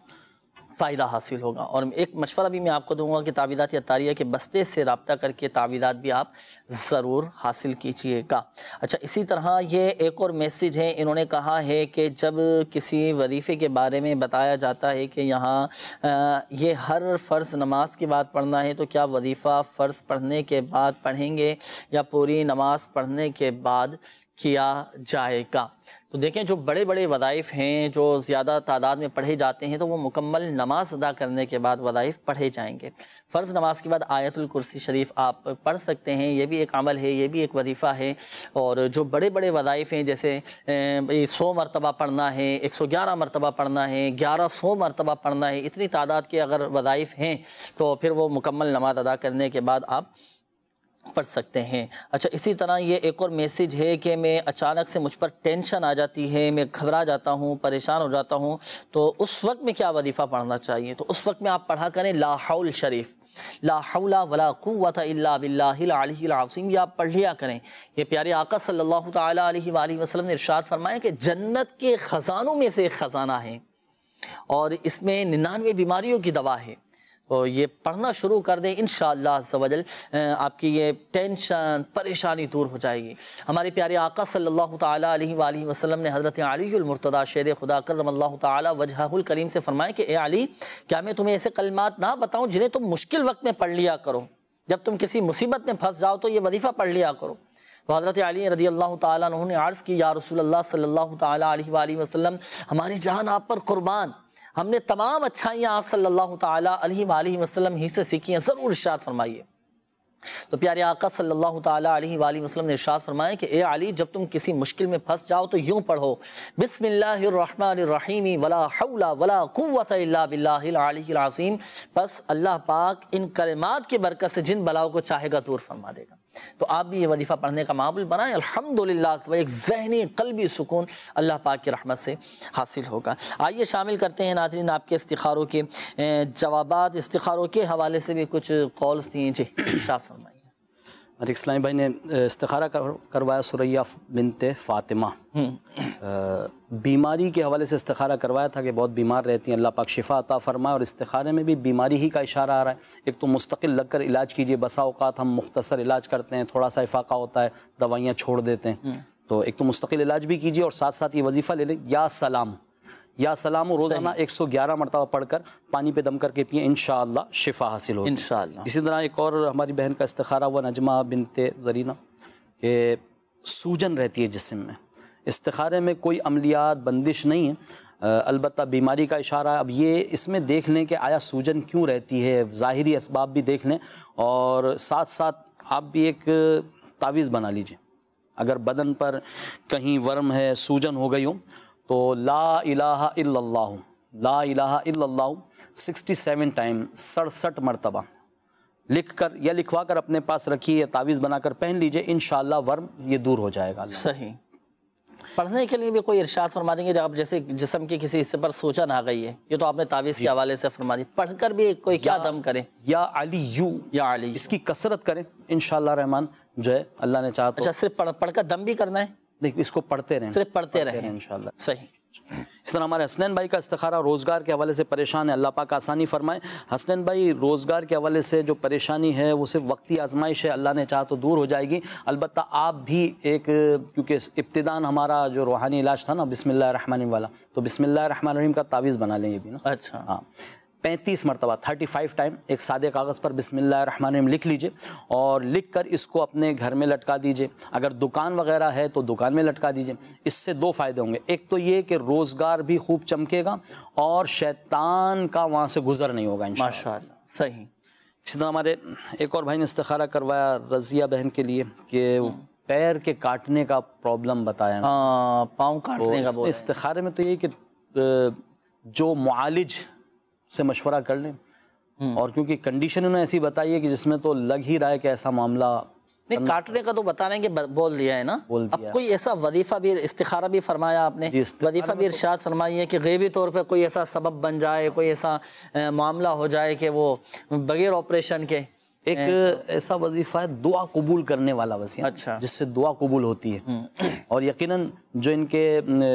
فائدہ حاصل ہوگا. اور ایک مشورہ بھی میں آپ کو دوں گا کہ تعویذات اطاریہ کے بستے سے رابطہ کر کے تعویذات بھی آپ ضرور حاصل کیجیے گا. اچھا اسی طرح یہ ایک اور میسیج ہے. انہوں نے کہا ہے کہ جب کسی وظیفے کے بارے میں بتایا جاتا ہے کہ یہاں یہ ہر فرض نماز کے بعد پڑھنا ہے تو کیا وظیفہ فرض پڑھنے کے بعد پڑھیں گے یا پوری نماز پڑھنے کے بعد کیا جائے گا؟ تو دیکھیں جو بڑے بڑے وظائف ہیں جو زیادہ تعداد میں پڑھے جاتے ہیں تو وہ مکمل نماز ادا کرنے کے بعد وظائف پڑھے جائیں گے. فرض نماز کے بعد آیت الکرسی شریف آپ پڑھ سکتے ہیں. یہ بھی ایک عمل ہے، یہ بھی ایک وظیفہ ہے. اور جو بڑے بڑے وظائف ہیں جیسے سو مرتبہ پڑھنا ہے، ایک سو گیارہ مرتبہ پڑھنا ہے، گیارہ سو مرتبہ پڑھنا ہے، اتنی تعداد کے اگر وظائف ہیں تو پھر وہ مکمل نماز ادا کرنے کے بعد آپ پڑھ سکتے ہیں. اچھا اسی طرح یہ ایک اور میسیج ہے کہ میں اچانک سے مجھ پر ٹینشن آ جاتی ہے، میں گھبرا جاتا ہوں، پریشان ہو جاتا ہوں، تو اس وقت میں کیا وظیفہ پڑھنا چاہیے؟ تو اس وقت میں آپ پڑھا کریں لا حول شریف، لا حول ولا قوت الا باللہ العلی العظیم. یہ آپ پڑھ لیا کریں. یہ پیارے آقا صلی اللہ تعالیٰ علیہ وآلہ وسلم نے ارشاد فرمایا کہ جنت کے خزانوں میں سے ایک خزانہ ہے اور اس میں ننانوے بیماریوں کی دوا ہے. تو یہ پڑھنا شروع کر دیں انشاءاللہ عز و جل آپ کی یہ ٹینشن پریشانی دور ہو جائے گی. ہمارے پیارے آقا صلی اللہ تعالیٰ علیہ وآلہ وسلم نے حضرت علی المرتضیٰ شیر خدا کرم اللہ تعالیٰ وجہہ الکریم سے فرمایا کہ اے علی کیا میں تمہیں ایسے کلمات نہ بتاؤں جنہیں تم مشکل وقت میں پڑھ لیا کرو؟ جب تم کسی مصیبت میں پھنس جاؤ تو یہ وظیفہ پڑھ لیا کرو. تو حضرت علی رضی اللہ تعالیٰ عنہ نے عرض کی یا رسول اللہ صلی اللہ تعالیٰ علیہ وآلہ وسلم ہماری جان آپ پر قربان، ہم نے تمام اچھائیاں آپ صلی اللہ تعالیٰ علیہ وآلہ وسلم ہی سے سیکھی ہیں، ضرور ارشاد فرمائیے. تو پیارے آقا صلی اللہ تعالیٰ علیہ وآلہ وسلم نے ارشاد فرمایا کہ اے علی جب تم کسی مشکل میں پھنس جاؤ تو یوں پڑھو بسم اللہ الرحمن الرحیم ولا حول ولا قوت الا باللہ العلی العظیم. بس اللہ پاک ان کلمات کی برکت سے جن بلاؤں کو چاہے گا دور فرما دے گا. تو آپ بھی یہ وظیفہ پڑھنے کا معمول بنائیں. الحمدللہ ایک ذہنی قلبی سکون اللہ پاک کی رحمت سے حاصل ہوگا. آئیے شامل کرتے ہیں ناظرین آپ کے استخاروں کے جوابات. استخاروں کے حوالے سے بھی کچھ قولز دیے. جی ارشاد فرمائیے. ایک اسلامی بھائی نے استخارہ کروایا سریہ بنت فاطمہ، بیماری کے حوالے سے استخارہ کروایا تھا کہ بہت بیمار رہتی ہیں، اللہ پاک شفا عطا فرمائے. اور استخارے میں بھی بیماری ہی کا اشارہ آ رہا ہے. ایک تو مستقل لگ کر علاج کیجئے. بسا اوقات ہم مختصر علاج کرتے ہیں، تھوڑا سا افاقہ ہوتا ہے، دوائیاں چھوڑ دیتے ہیں. تو ایک تو مستقل علاج بھی کیجئے اور ساتھ ساتھ یہ وظیفہ لے لیں یا سلام یا سلام روزانہ ایک سو گیارہ مرتبہ پڑھ کر پانی پہ دم کر کے پئیں، انشاءاللہ شفا حاصل ہوگی انشاءاللہ. اسی طرح ایک اور ہماری بہن کا استخارہ ہوا نجمہ بنت زرینہ کہ سوجن رہتی ہے جسم میں. استخارے میں کوئی عملیات بندش نہیں ہے، البتہ بیماری کا اشارہ ہے. اب یہ اس میں دیکھ لیں کہ آیا سوجن کیوں رہتی ہے، ظاہری اسباب بھی دیکھ لیں اور ساتھ ساتھ آپ بھی ایک تعویذ بنا لیجئے. اگر بدن پر کہیں ورم ہے، سوجن ہو گئی ہو تو لا الہ الا اللہ لا الہ الا اللہ سکسٹی سیون ٹائم سڑسٹھ مرتبہ لکھ کر یا لکھوا کر اپنے پاس رکھیے یا تعویذ بنا کر پہن لیجئے، انشاءاللہ ورم یہ دور ہو جائے گا. صحیح. پڑھنے کے لیے بھی کوئی ارشاد فرما دیں گے جب جیسے جسم کے کسی حصے پر سوجن آ گئی ہے، یہ تو آپ نے تعویذ کے حوالے سے فرما دی، پڑھ کر بھی کوئی کیا دم کرے؟ یا علی یو یا علی، اس کی کثرت کریں انشاءاللہ رحمان جو ہے اللہ نے چاہا تو. اچھا صرف پڑھ پڑھ کر دم بھی کرنا ہے؟ نہیں، اس کو پڑھتے رہیں، صرف پڑھتے رہیں انشاءاللہ. صحیح. اس طرح ہمارے حسنین بھائی کا استخارہ روزگار کے حوالے سے پریشان ہے، اللہ پاک آسانی فرمائے. حسنین بھائی روزگار کے حوالے سے جو پریشانی ہے وہ صرف وقتی آزمائش ہے، اللہ نے چاہا تو دور ہو جائے گی. البتہ آپ بھی ایک کیونکہ ابتداً ہمارا جو روحانی علاج تھا نا بسم اللہ الرحمن الرحیم والا، تو بسم اللہ الرحمن الرحیم کا تعویذ بنا لیں یہ بھی نا. اچھا ہاں، پینتیس مرتبہ تھرٹی فائیو ٹائم ایک سادے کاغذ پر بسم اللہ الرحمن الرحیم لکھ لیجئے اور لکھ کر اس کو اپنے گھر میں لٹکا دیجئے. اگر دکان وغیرہ ہے تو دکان میں لٹکا دیجئے. اس سے دو فائدے ہوں گے. ایک تو یہ کہ روزگار بھی خوب چمکے گا اور شیطان کا وہاں سے گزر نہیں ہوگا انشاءاللہ. ماشاءاللہ. صحیح. اسی طرح ہمارے ایک اور بھائی نے استخارہ کروایا رضیہ بہن کے لیے کہ پیر کے کاٹنے کا پرابلم بتایا. ہاں، پاؤں کاٹنے کا بول. استخارے میں تو یہ کہ جو معالج سے مشورہ کر لیں اور کیونکہ کنڈیشن انہوں نے ایسی بتائی ہے کہ جس میں تو لگ ہی رہا ہے کہ ایسا معاملہ نہیں. کاٹنے کا تو بتا رہے ہیں کہ بول دیا ہے نا. اب کوئی ایسا وظیفہ بھی استخارہ بھی فرمایا آپ نے، وظیفہ بھی ارشاد فرمائی ہے کہ غیبی طور پہ کوئی ایسا سبب بن جائے، کوئی ایسا معاملہ ہو جائے کہ وہ بغیر آپریشن کے. ایک ایسا وظیفہ ہے دعا قبول کرنے والا وظیفہ. اچھا. جس سے دعا قبول ہوتی ہے اور یقیناً جو ان کے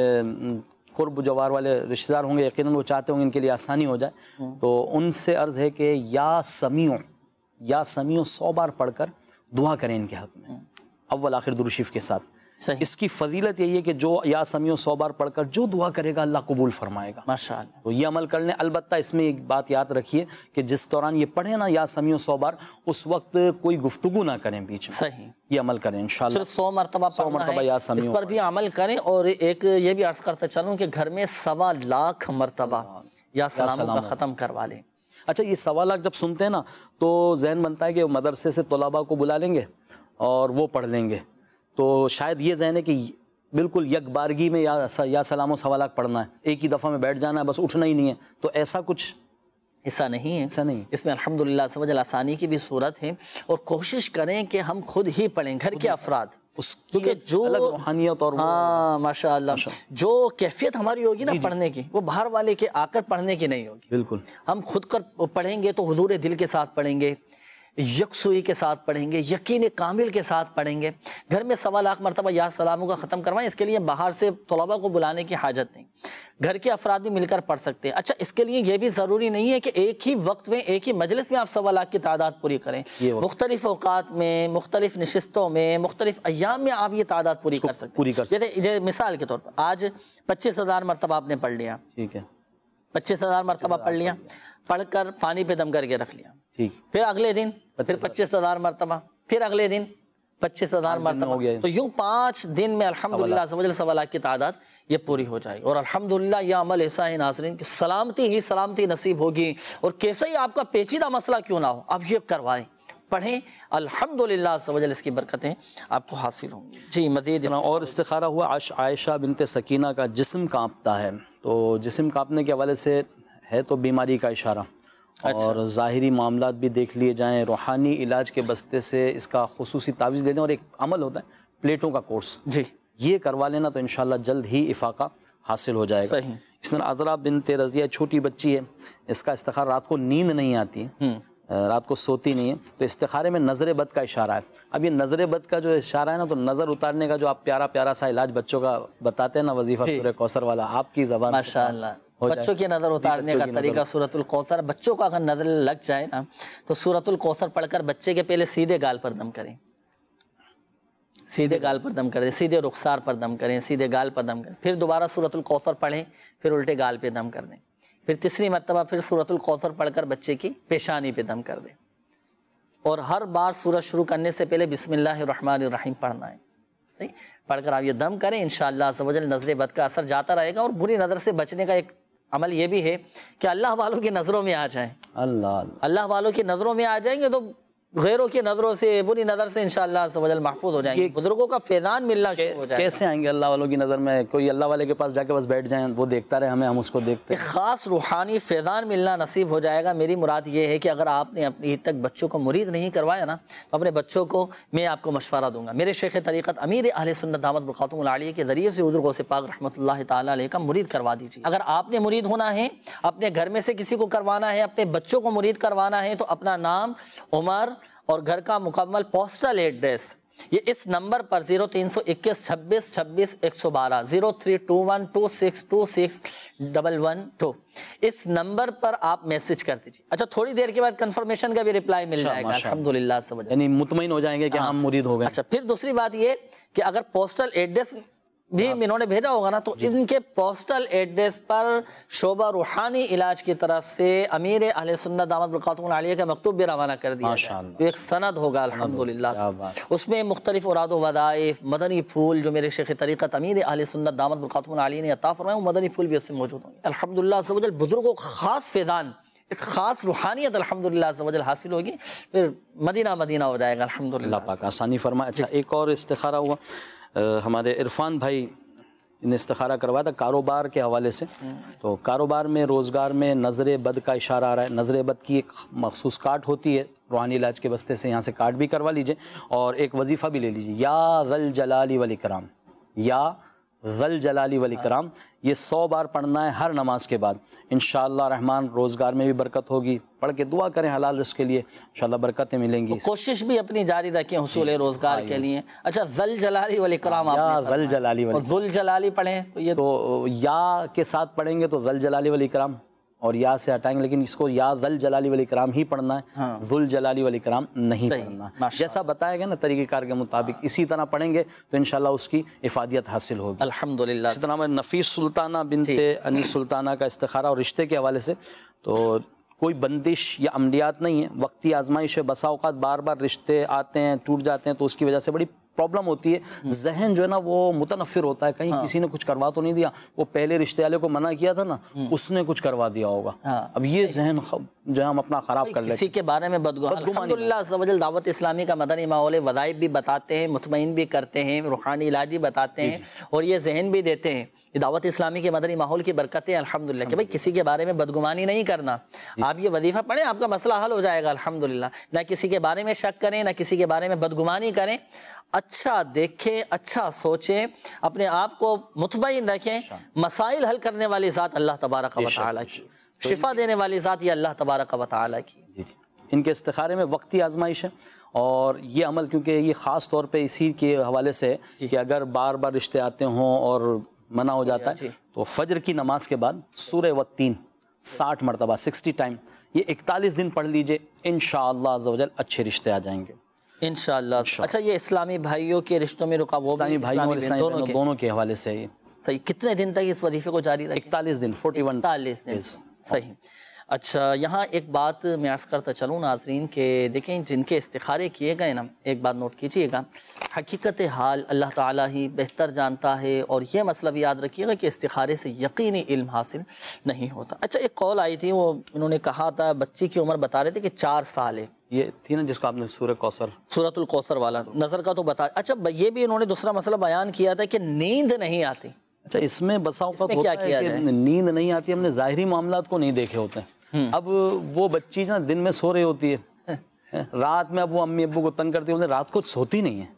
قرب جوار والے رشتہ دار ہوں گے یقیناً وہ چاہتے ہوں گے ان کے لیے آسانی ہو جائے. تو ان سے عرض ہے کہ یا سمیع یا سمیع سو بار پڑھ کر دعا کریں ان کے حق میں اول آخر درود شریف کے ساتھ. اس کی فضیلت یہی ہے کہ جو یا سمیع سو بار پڑھ کر جو دعا کرے گا اللہ قبول فرمائے گا. ماشاءاللہ. تو یہ عمل کر لیں. البتہ اس میں ایک بات یاد رکھیے کہ جس دوران یہ پڑھیں نا یا سمیع سو بار اس وقت کوئی گفتگو نہ کریں بیچ میں. صحیح. یہ عمل کریں انشاءاللہ. صرف سو مرتبہ سو مرتبہ یا سمیع اس پر بھی عمل کریں. اور ایک یہ بھی عرض کرتا چلوں کہ گھر میں سوا لاکھ مرتبہ یا سلام کا ختم کروا لیں. اچھا، یہ سوا لاکھ جب سنتے ہیں نا تو ذہن بنتا ہے کہ مدرسے سے طلباء کو بلا لیں گے اور وہ پڑھ لیں گے. تو شاید یہ ذہن ہے کہ بالکل یک بارگی میں یا یا سلام و سوا لاکھ پڑھنا ہے، ایک ہی دفعہ میں بیٹھ جانا ہے، بس اٹھنا ہی نہیں ہے. تو ایسا کچھ ایسا نہیں ہے. ایسا نہیں. اس میں الحمدللہ سمجھ آسانی کی بھی صورت ہے. اور کوشش کریں کہ ہم خود ہی پڑھیں گھر کے افراد، کیونکہ جو روحانیت اور ہاں ماشاءاللہ جو کیفیت ہماری ہوگی نا پڑھنے کی وہ باہر والے کے آ کر پڑھنے کی نہیں ہوگی. بالکل. ہم خود کر پڑھیں گے تو حضور دل کے ساتھ پڑھیں گے، یکسوئی کے ساتھ پڑھیں گے، یقین کامل کے ساتھ پڑھیں گے. گھر میں سوا لاکھ مرتبہ یا سلاموں کا ختم کروائیں. اس کے لیے باہر سے طلباء کو بلانے کی حاجت نہیں، گھر کے افراد بھی مل کر پڑھ سکتے ہیں. اچھا، اس کے لیے یہ بھی ضروری نہیں ہے کہ ایک ہی وقت میں ایک ہی مجلس میں آپ سوا لاکھ کی تعداد پوری کریں. مختلف اوقات میں، مختلف نشستوں میں، مختلف ایام میں آپ یہ تعداد پوری کر سکتے ہیں. جیسے مثال کے طور پر آج پچیس ہزار مرتبہ آپ نے پڑھ لیا. ٹھیک ہے. پچیس ہزار مرتبہ پڑھ لیا، پڑھ کر پانی پہ دم کر کے رکھ لیا. ٹھیک. پھر اگلے دن پھر پچیس ہزار مرتبہ، پھر اگلے دن پچیس ہزار مرتبہ. تو یوں پانچ دن میں الحمدللہ سوا لاکھ کی تعداد یہ پوری ہو جائے. اور الحمدللہ یہ عمل ایسا ہے ناظرین کہ سلامتی ہی سلامتی نصیب ہوگی. اور کیسے ہی آپ کا پیچیدہ مسئلہ کیوں نہ ہو آپ یہ کروائیں. پڑھیں، الحمدللہ عز و جل اس کی برکتیں آپ کو حاصل ہوں گی۔ جی مزید اور استخارہ ہوا عائشہ بنت سکینہ کا جسم کانپتا ہے، تو جسم کانپنے کے حوالے سے ہے تو بیماری کا اشارہ، اور ظاہری معاملات بھی دیکھ لیے جائیں، روحانی علاج کے بستے سے اس کا خصوصی تعویذ دے دیں، اور ایک عمل ہوتا ہے پلیٹوں کا کورس، جی یہ کروا لینا تو انشاءاللہ جلد ہی افاقہ حاصل ہو جائے گا۔ اس طرح عذرا بنت رضیہ چھوٹی بچی ہے، اس کا استخارہ رات کو نیند نہیں آتی، رات کو سوتی نہیں ہے، تو استخارے میں نظر بد کا اشارہ ہے۔ اب یہ نظر بد کا جو اشارہ ہے نا، تو نظر اتارنے کا جو آپ پیارا پیارا سا علاج بچوں کا بتاتے ہیں نا، وظیفہ سورہ کوثر والا، آپ کی زبان ماشاءاللہ بچوں کی نظر اتارنے کا طریقہ سورۃ الکوثر، بچوں کا اگر نظر لگ جائے نا تو سورۃ الکوثر پڑھ کر بچے کے پہلے سیدھے گال پر دم کریں، سیدھے گال پر دم کریں، سیدھے رخسار پر دم کریں، سیدھے گال پر دم کریں، پھر دوبارہ سورۃ الکوثر پڑھیں، پھر الٹے گال پہ دم کر دیں، پھر تیسری مرتبہ پھر سورۃ الکوثر پڑھ کر بچے کی پیشانی پہ دم کر دیں، اور ہر بار سورت شروع کرنے سے پہلے بسم اللہ الرحمن الرحیم پڑھنا ہے، صحیح پڑھ کر آپ یہ دم کریں، انشاءاللہ عز و جل نظر بد کا اثر جاتا رہے گا، اور بری نظر سے بچنے کا ایک عمل یہ بھی ہے کہ اللہ والوں کی نظروں میں آ جائیں، اللہ اللہ والوں کی نظروں میں آ جائیں گے تو غیروں کی نظروں سے، بری نظر سے انشاءاللہ عز و جل محفوظ ہو جائیں گے، بزرگوں کا فیضان ملنا شروع ہو جائے گا۔ کیسے آئیں گے اللہ والوں کی نظر میں؟ کوئی اللہ والے کے پاس جا کے بس بیٹھ جائیں، وہ دیکھتا رہے ہمیں، ہم اس کو دیکھتے ہیں۔ ایک خاص روحانی فیضان ملنا نصیب ہو جائے گا۔ میری مراد یہ ہے کہ اگر آپ نے اپنی عید تک بچوں کو مرید نہیں کروایا نا، تو اپنے بچوں کو میں آپ کو مشورہ دوں گا، میرے شیخ طریقت امیر اہل سنت دامت برکاتہم العالیہ کے ذریعے سے حضور غوث پاک رحمۃ اللہ تعالیٰ علیہ کا مرید کروا دیجیے۔ اگر آپ نے مرید ہونا ہے، اپنے گھر میں سے کسی کو کروانا ہے، اپنے بچوں کو مرید کروانا ہے، تو اپنا نام، عمر اور گھر کا مکمل پوسٹل ایڈریس یہ اس نمبر پر زیرو تین سو اکیس چھبیس چھبیس ایک سو بارہ zero three two one two six two six double one two اس نمبر پر آپ میسج کر دیجیے۔ اچھا تھوڑی دیر کے بعد کنفرمیشن کا بھی ریپلائی مل جائے گا الحمدللہ، یعنی مطمئن ہو جائیں گے کہ ہم مرید ہو گئے۔ اچھا پھر دوسری بات یہ کہ اگر پوسٹل ایڈریس بھی انہوں نے بھیجا ہوگا نا، تو ان کے پوسٹل ایڈریس پر شعبہ روحانی علاج کی طرف سے امیر اہل سنت دامت برکاتہم العالیہ کا مکتوب بھی روانہ کر دیا جائے، ایک سند ہوگا الحمدللہ، اس میں مختلف اراد و وظائف، مدنی پھول جو میرے شیخ طریقت امیر اہل سنت دامت برکاتہم العالیہ نے عطا فرمائے، وہ مدنی پھول بھی اس میں موجود ہوں گے الحمدللہ عز و جل۔ بزرگوں کا خاص فیضان، ایک خاص روحانیت الحمدللہ عز و جل حاصل ہوگی، پھر مدینہ مدینہ ہو جائے گا الحمدللہ۔ اللہ پاک آسانی فرمائے۔ اچھا ایک اور استخارہ ہوا، ہمارے عرفان بھائی نے استخارہ کروایا تھا کاروبار کے حوالے سے، تو کاروبار میں، روزگار میں نظر بد کا اشارہ آ رہا ہے۔ نظر بد کی ایک مخصوص کارڈ ہوتی ہے، روحانی علاج کے بستے سے یہاں سے کارڈ بھی کروا لیجئے، اور ایک وظیفہ بھی لے لیجئے، یا ذل جلال والاکرام، یا ذل جلال والاکرام، یہ سو بار پڑھنا ہے ہر نماز کے بعد، انشاءاللہ رحمان روزگار میں بھی برکت ہوگی۔ پڑھ کے دعا کریں حلال رزق کے لیے، انشاءاللہ برکتیں ملیں گی، کوشش بھی اپنی جاری رکھیں حصول روزگار کے لیے۔ اچھا ذل جلالی والاکرام، یا ذل جلالی اور ذل جلالی پڑھیں تو یہ تو یا کے ساتھ پڑھیں گے تو ذل جلالی والاکرام، اور یا سے ہٹائیں گے، لیکن اس کو یا ذل جلالی والاکرام ہی پڑھنا ہے، ذل جلالی والاکرام نہیں پڑھنا ہے۔ جیسا بتایا گیا نا طریقہ کار کے مطابق اسی طرح پڑھیں گے تو انشاءاللہ اس کی افادیت حاصل ہوگی الحمدللہ۔ اسی طرح نفیس سلطانہ بنت انیس سلطانہ کا استخارہ اور رشتے کے حوالے سے، تو کوئی بندش یا عملیات نہیں ہے، وقتی آزمائش ہے، بسا اوقات بار بار رشتے آتے ہیں، ٹوٹ جاتے ہیں، تو اس کی وجہ سے بڑی پرابلم ہوتی ہے، ذہن جو ہے نا وہ متنفر ہوتا ہے، کہیں کسی نے کچھ کروا تو نہیں دیا، وہ پہلے رشتے والے کو منع کیا تھا نا، اس نے کچھ کروا دیا ہوگا، اب یہ ذہن جو ہے ہم اپنا خراب کر لیتے کسی کے بارے میں بدگمان۔ الحمدللہ عز و جل دعوت اسلامی کا مدنی ماحول وظائف بھی بتاتے ہیں، مطمئن بھی کرتے ہیں، روحانی علاج بھی بتاتے ہیں، اور یہ ذہن بھی دیتے ہیں، دعوت اسلامی کے مدنی ماحول کی برکتیں الحمدللہ، کہ بھائی کسی کے بارے میں بدگمانی نہیں کرنا، آپ یہ وظیفہ پڑھیں آپ کا مسئلہ حل ہو جائے گا الحمدللہ، نہ کسی کے بارے میں شک کریں، نہ کسی کے بارے میں بدگمانی کریں، اچھا دیکھیں، اچھا سوچیں، اپنے آپ کو مطمئن رکھیں، مسائل حل کرنے والی ذات اللہ تبارک و تعالیٰ کی، شفا دینے والی ذات یہ اللہ تبارک و تعالیٰ کی۔ جی جی ان کے استخارے میں وقتی آزمائش ہے، اور یہ عمل کیونکہ یہ خاص طور پہ اسی کے حوالے سے کہ اگر بار بار رشتے آتے ہوں اور منع ہو جاتا ہے، تو فجر کی نماز کے بعد سورہ والتین ساٹھ مرتبہ سکسٹی ٹائم یہ اکتالیس دن پڑھ لیجئے، انشاءاللہ عز و جل اچھے رشتے آ جائیں گے انشاءاللہ۔ اچھا یہ اسلامی بھائیوں کے رشتوں میں رکا، وہ اسلامی بھائیوں اور اسلامی بہنوں دونوں کے حوالے سے یہ صحیح، کتنے دن تک اس وظیفے کو جاری رکھیں؟ اکتالیس دن، فورٹی ون اکتالیس دن، صحیح۔ اچھا یہاں ایک بات میں عرض کرتا چلوں ناظرین کہ دیکھیں جن کے استخارے کیے گئے نا، ایک بات نوٹ کیجئے گا، حقیقت حال اللہ تعالیٰ ہی بہتر جانتا ہے، اور یہ مسئلہ بھی یاد رکھیے گا کہ استخارے سے یقینی علم حاصل نہیں ہوتا۔ اچھا ایک قول آئی تھی، وہ انہوں نے کہا تھا، بچی کی عمر بتا رہے تھے کہ چار سال ہے، یہ تھی نا جس کو آپ نے سورہ کوثر سورۃ الکوثر والا نظر کا تو بتا. اچھا یہ بھی انہوں نے دوسرا مسئلہ بیان کیا تھا کہ نیند نہیں آتی. اچھا اس میں بسا اوقات کیا ہوتا کیا ہے جائے؟ کہ نیند نہیں آتی، ہم نے ظاہری معاملات کو نہیں دیکھے ہوتے ہیں. اب وہ بچی نا دن میں سو رہی ہوتی ہے، رات میں اب وہ امی ابو کو تنگ کرتی ہوتے ہیں، رات کو سوتی نہیں ہے،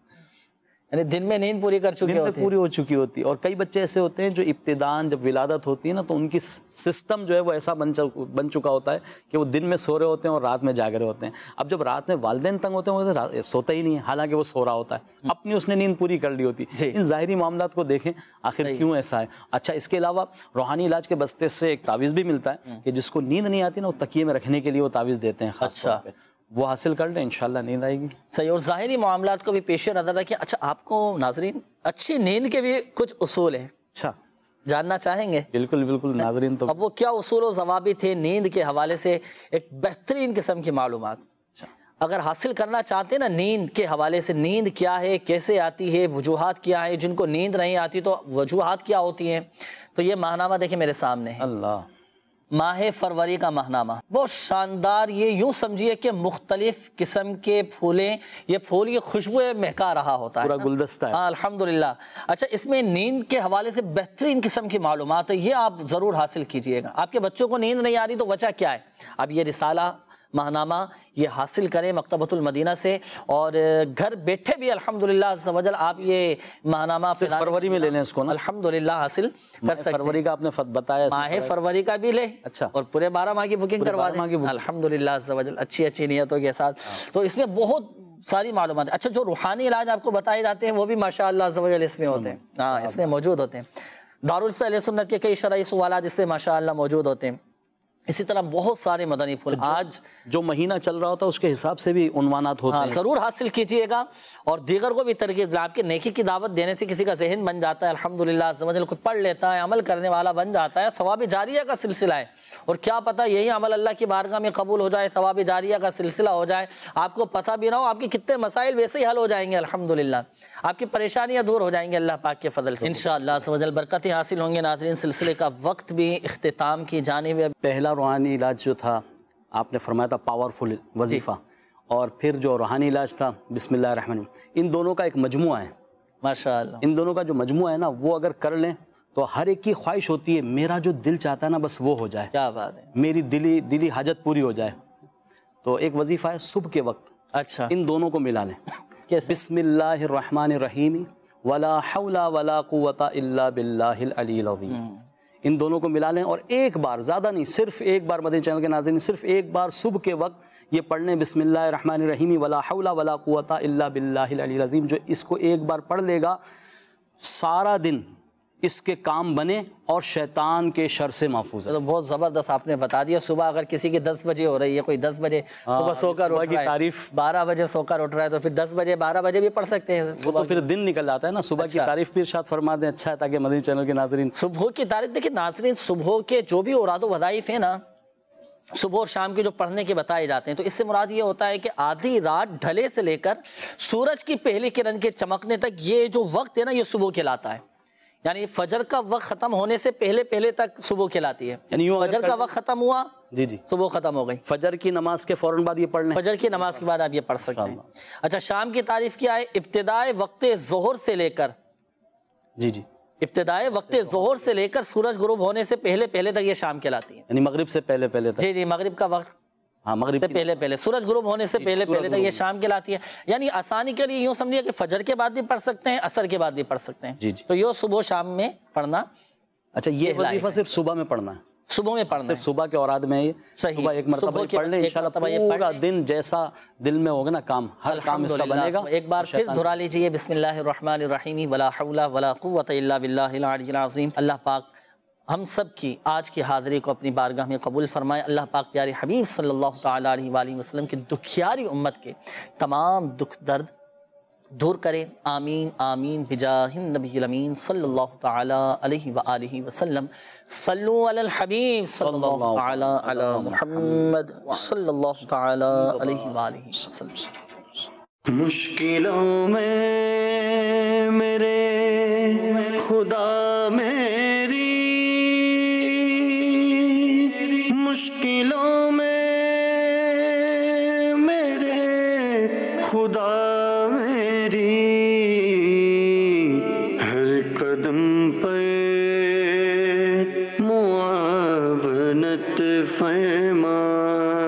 یعنی دن میں نیند پوری کر چکی ہوتی ہے. پوری ہو چکی ہوتی ہے. اور کئی بچے ایسے ہوتے ہیں جو ابتداً جب ولادت ہوتی ہے نا تو ان کی سسٹم جو ہے وہ ایسا بن بن چکا ہوتا ہے کہ وہ دن میں سو رہے ہوتے ہیں اور رات میں جاگ رہے ہوتے ہیں. اب جب رات میں والدین تنگ ہوتے ہیں وہ سوتا ہی نہیں ہے، حالانکہ وہ سو رہا ہوتا ہے، اپنی اس نے نیند پوری کر لی ہوتی ہے. ان ظاہری معاملات کو دیکھیں آخر کیوں ایسا ہے. اچھا اس کے علاوہ روحانی علاج کے بستے سے ایک تعویذ بھی ملتا ہے کہ جس کو نیند نہیں آتی نا وہ تکیے میں رکھنے کے لیے وہ تعویذ دیتے ہیں خاص طور پہ، وہ حاصل کر لیں انشاءاللہ نیند آئے گی. صحیح. اور ظاہری معاملات کو بھی پیش نظر رکھیں. اچھا آپ کو ناظرین اچھی نیند کے بھی کچھ اصول ہیں، اچھا جاننا چاہیں گے؟ بالکل بالکل ناظرین. تو اب وہ کیا اصول و ضوابط تھے نیند کے حوالے سے، ایک بہترین قسم کی معلومات اگر حاصل کرنا چاہتے ہیں نا نیند کے حوالے سے، نیند کیا ہے، کیسے آتی ہے، وجوہات کیا ہے، جن کو نیند نہیں آتی تو وجوہات کیا ہوتی ہیں، تو یہ ماہنامہ دیکھیں میرے سامنے ہے. اللہ ماہ فروری کا ماہنامہ بہت شاندار. یہ یوں سمجھیے کہ مختلف قسم کے پھولیں، یہ پھول یہ خوشبو مہکا رہا ہوتا ہے، پورا گلدستہ ہے. ہاں الحمدللہ. اچھا اس میں نیند کے حوالے سے بہترین قسم کی معلومات ہے، یہ آپ ضرور حاصل کیجئے گا. آپ کے بچوں کو نیند نہیں آ رہی تو وجہ کیا ہے؟ اب یہ رسالہ ماہنامہ یہ حاصل کریں مکتبۃ المدینہ سے، اور گھر بیٹھے بھی الحمدللہ عز و جل آپ یہ ماہنامہ فروری میں لینے اس کو نا الحمدللہ حاصل کر سکتے ہیں. فروری کا آپ نے بتایا، ماہ فروری کا بھی لے اچھا اور پورے بارہ ماہ کی بکنگ کروا دیں الحمدللہ عز و جل اچھی اچھی نیتوں کے ساتھ. تو اس میں بہت ساری معلومات. اچھا جو روحانی علاج آپ کو بتائے جاتے ہیں وہ بھی ماشاءاللہ عز و جل اس میں ہوتے ہیں، ہاں اس میں موجود ہوتے ہیں. دارالفتا اہل سنت کے کئی شرعی سوالات اس میں ماشاءاللہ موجود ہوتے ہیں. اسی طرح بہت سارے مدنی پھول آج جو مہینہ چل رہا ہوتا ہے اس کے حساب سے بھی عنوانات ہوتے ہیں، ضرور حاصل کیجئے گا. اور دیگر کو بھی ترغیب، آپ کے نیکی کی دعوت دینے سے کسی کا ذہن بن جاتا ہے الحمدللہ عز و جل، کوئی پڑھ لیتا ہے عمل کرنے والا بن جاتا ہے، ثواب جاریہ کا سلسلہ ہے. اور کیا پتہ یہی عمل اللہ کی بارگاہ میں قبول ہو جائے، ثواب جاریہ کا سلسلہ ہو جائے، آپ کو پتہ بھی نہ ہو، آپ کے کتنے مسائل ویسے ہی حل ہو جائیں گے الحمدللہ، آپ کی پریشانیاں دور ہو جائیں گے اللہ پاک کے فضل سے انشاءاللہ عز و جل. برکتیں حاصل ہوں گے. ناظرین سلسلے کا وقت بھی اختتام کی جانب ہے. پہلا روحانی علاج جو تھا آپ نے فرمایا تھا پاورفل وظیفہ، اور پھر جو روحانی علاج تھا بسم اللہ الرحمن الرحیم. ان دونوں کا ایک مجموعہ ہے ماشاءاللہ. ان دونوں کا جو مجموعہ ہے نا وہ اگر کر لیں تو ہر ایک کی خواہش ہوتی ہے میرا جو دل چاہتا ہے نا بس وہ ہو جائے. کیا بات ہے. میری دلی دلی حاجت پوری ہو جائے. تو ایک وظیفہ ہے صبح کے وقت. اچھا ان دونوں کو ملا لیں. بسم اللہ الرحمن الرحیم ولا حول ولا قوت الا باللہ العلی العظیم. ان دونوں کو ملا لیں اور ایک بار، زیادہ نہیں، صرف ایک بار مدنی چینل کے ناظرین صرف ایک بار صبح کے وقت یہ پڑھ لیں بسم اللہ الرحمن الرحیم ولا حول ولا قوت الا باللہ العلی العظیم. جو اس کو ایک بار پڑھ لے گا سارا دن اس کے کام بنے اور شیطان کے شر سے محفوظ ہے. تو بہت زبردست آپ نے بتا دیا. صبح اگر کسی کی دس بجے ہو رہی ہے، کوئی دس بجے صبح سو کر اٹھ رہا ہے، تعریف بارہ بجے سو کر اٹھ رہا ہے، تو پھر دس بجے بارہ بجے بھی پڑھ سکتے ہیں. وہ تو پھر دن نکل جاتا ہے نا. صبح کی تعریف بھی ارشاد فرما دیں، اچھا ہے تاکہ مدنی چینل کے ناظرین صبح کی تعریف. دیکھیں ناظرین صبح کے جو بھی اوراد و وظائف ہیں نا، صبح اور شام کے جو پڑھنے کے بتائے جاتے ہیں، تو اس سے مراد یہ ہوتا ہے کہ آدھی رات ڈھلے سے لے کر سورج کی پہلی کرن کے چمکنے تک یہ جو وقت ہے نا یہ صبح کہلاتا ہے. یعنی فجر کا وقت ختم ہونے سے پہلے پہلے تک صبح کہلاتی ہے. یعنی فجر کا وقت ختم ہوا جی جی صبح ختم ہو گئی. فجر کی نماز کے فوراً بعد یہ پڑھ لیں. فجر کی نماز کے بعد آپ یہ پڑھ سکتے ہیں. اچھا شام کی تعریف کیا ہے؟ ابتدائے وقت ظہر سے لے کر جی جی ابتدائے وقت ظہر سے لے کر سورج غروب ہونے سے پہلے پہلے تک یہ شام کہلاتی ہے. یعنی مغرب سے پہلے پہلے تک. جی جی مغرب کا وقت، ہاں مغرب سے پہلے پہلے سورج غروب ہونے سے پہلے پہلے تک یہ شام کہلاتی ہے. یعنی آسانی کے لیے یوں سمجھیے کہ فجر کے بعد بھی پڑھ سکتے ہیں، عصر کے بعد بھی پڑھ سکتے ہیں. جی جی تو یہ صبح شام میں پڑھنا. اچھا یہ وظیفہ صرف صبح میں پڑھنا ہے؟ صبح میں پڑھنا صرف صبح کے اوراد میں. صبح ایک مرتبہ پڑھ لیں انشاءاللہ، پورا دن جیسا دل میں ہوگا نا کام، ہر کام اس کا بنے گا. ایک بار پھر دہرا لیجئے بسم اللہ الرحمن الرحیم ولا حول ولا قوت الا باللہ العلی العظیم. اللہ پاک ہم سب کی آج کی حاضری کو اپنی بارگاہ میں قبول فرمائے. اللہ پاک پیارے حبیب صلی اللہ تعالیٰ علیہ وآلہ وسلم کی دکھیاری امت کے تمام دکھ درد دور کرے. آمین آمین بجاہ النبی الامین صلی اللہ تعالیٰ علیہ وآلہ وسلم. صلو علی الحبیب صلی اللہ تعالیٰ علی محمد صلی اللہ تعالیٰ علیہ وآلہ وسلم. مشکلوں میں میرے خدا میری، مشکلوں میں خدا میری ہر قدم پہ معاونت فرما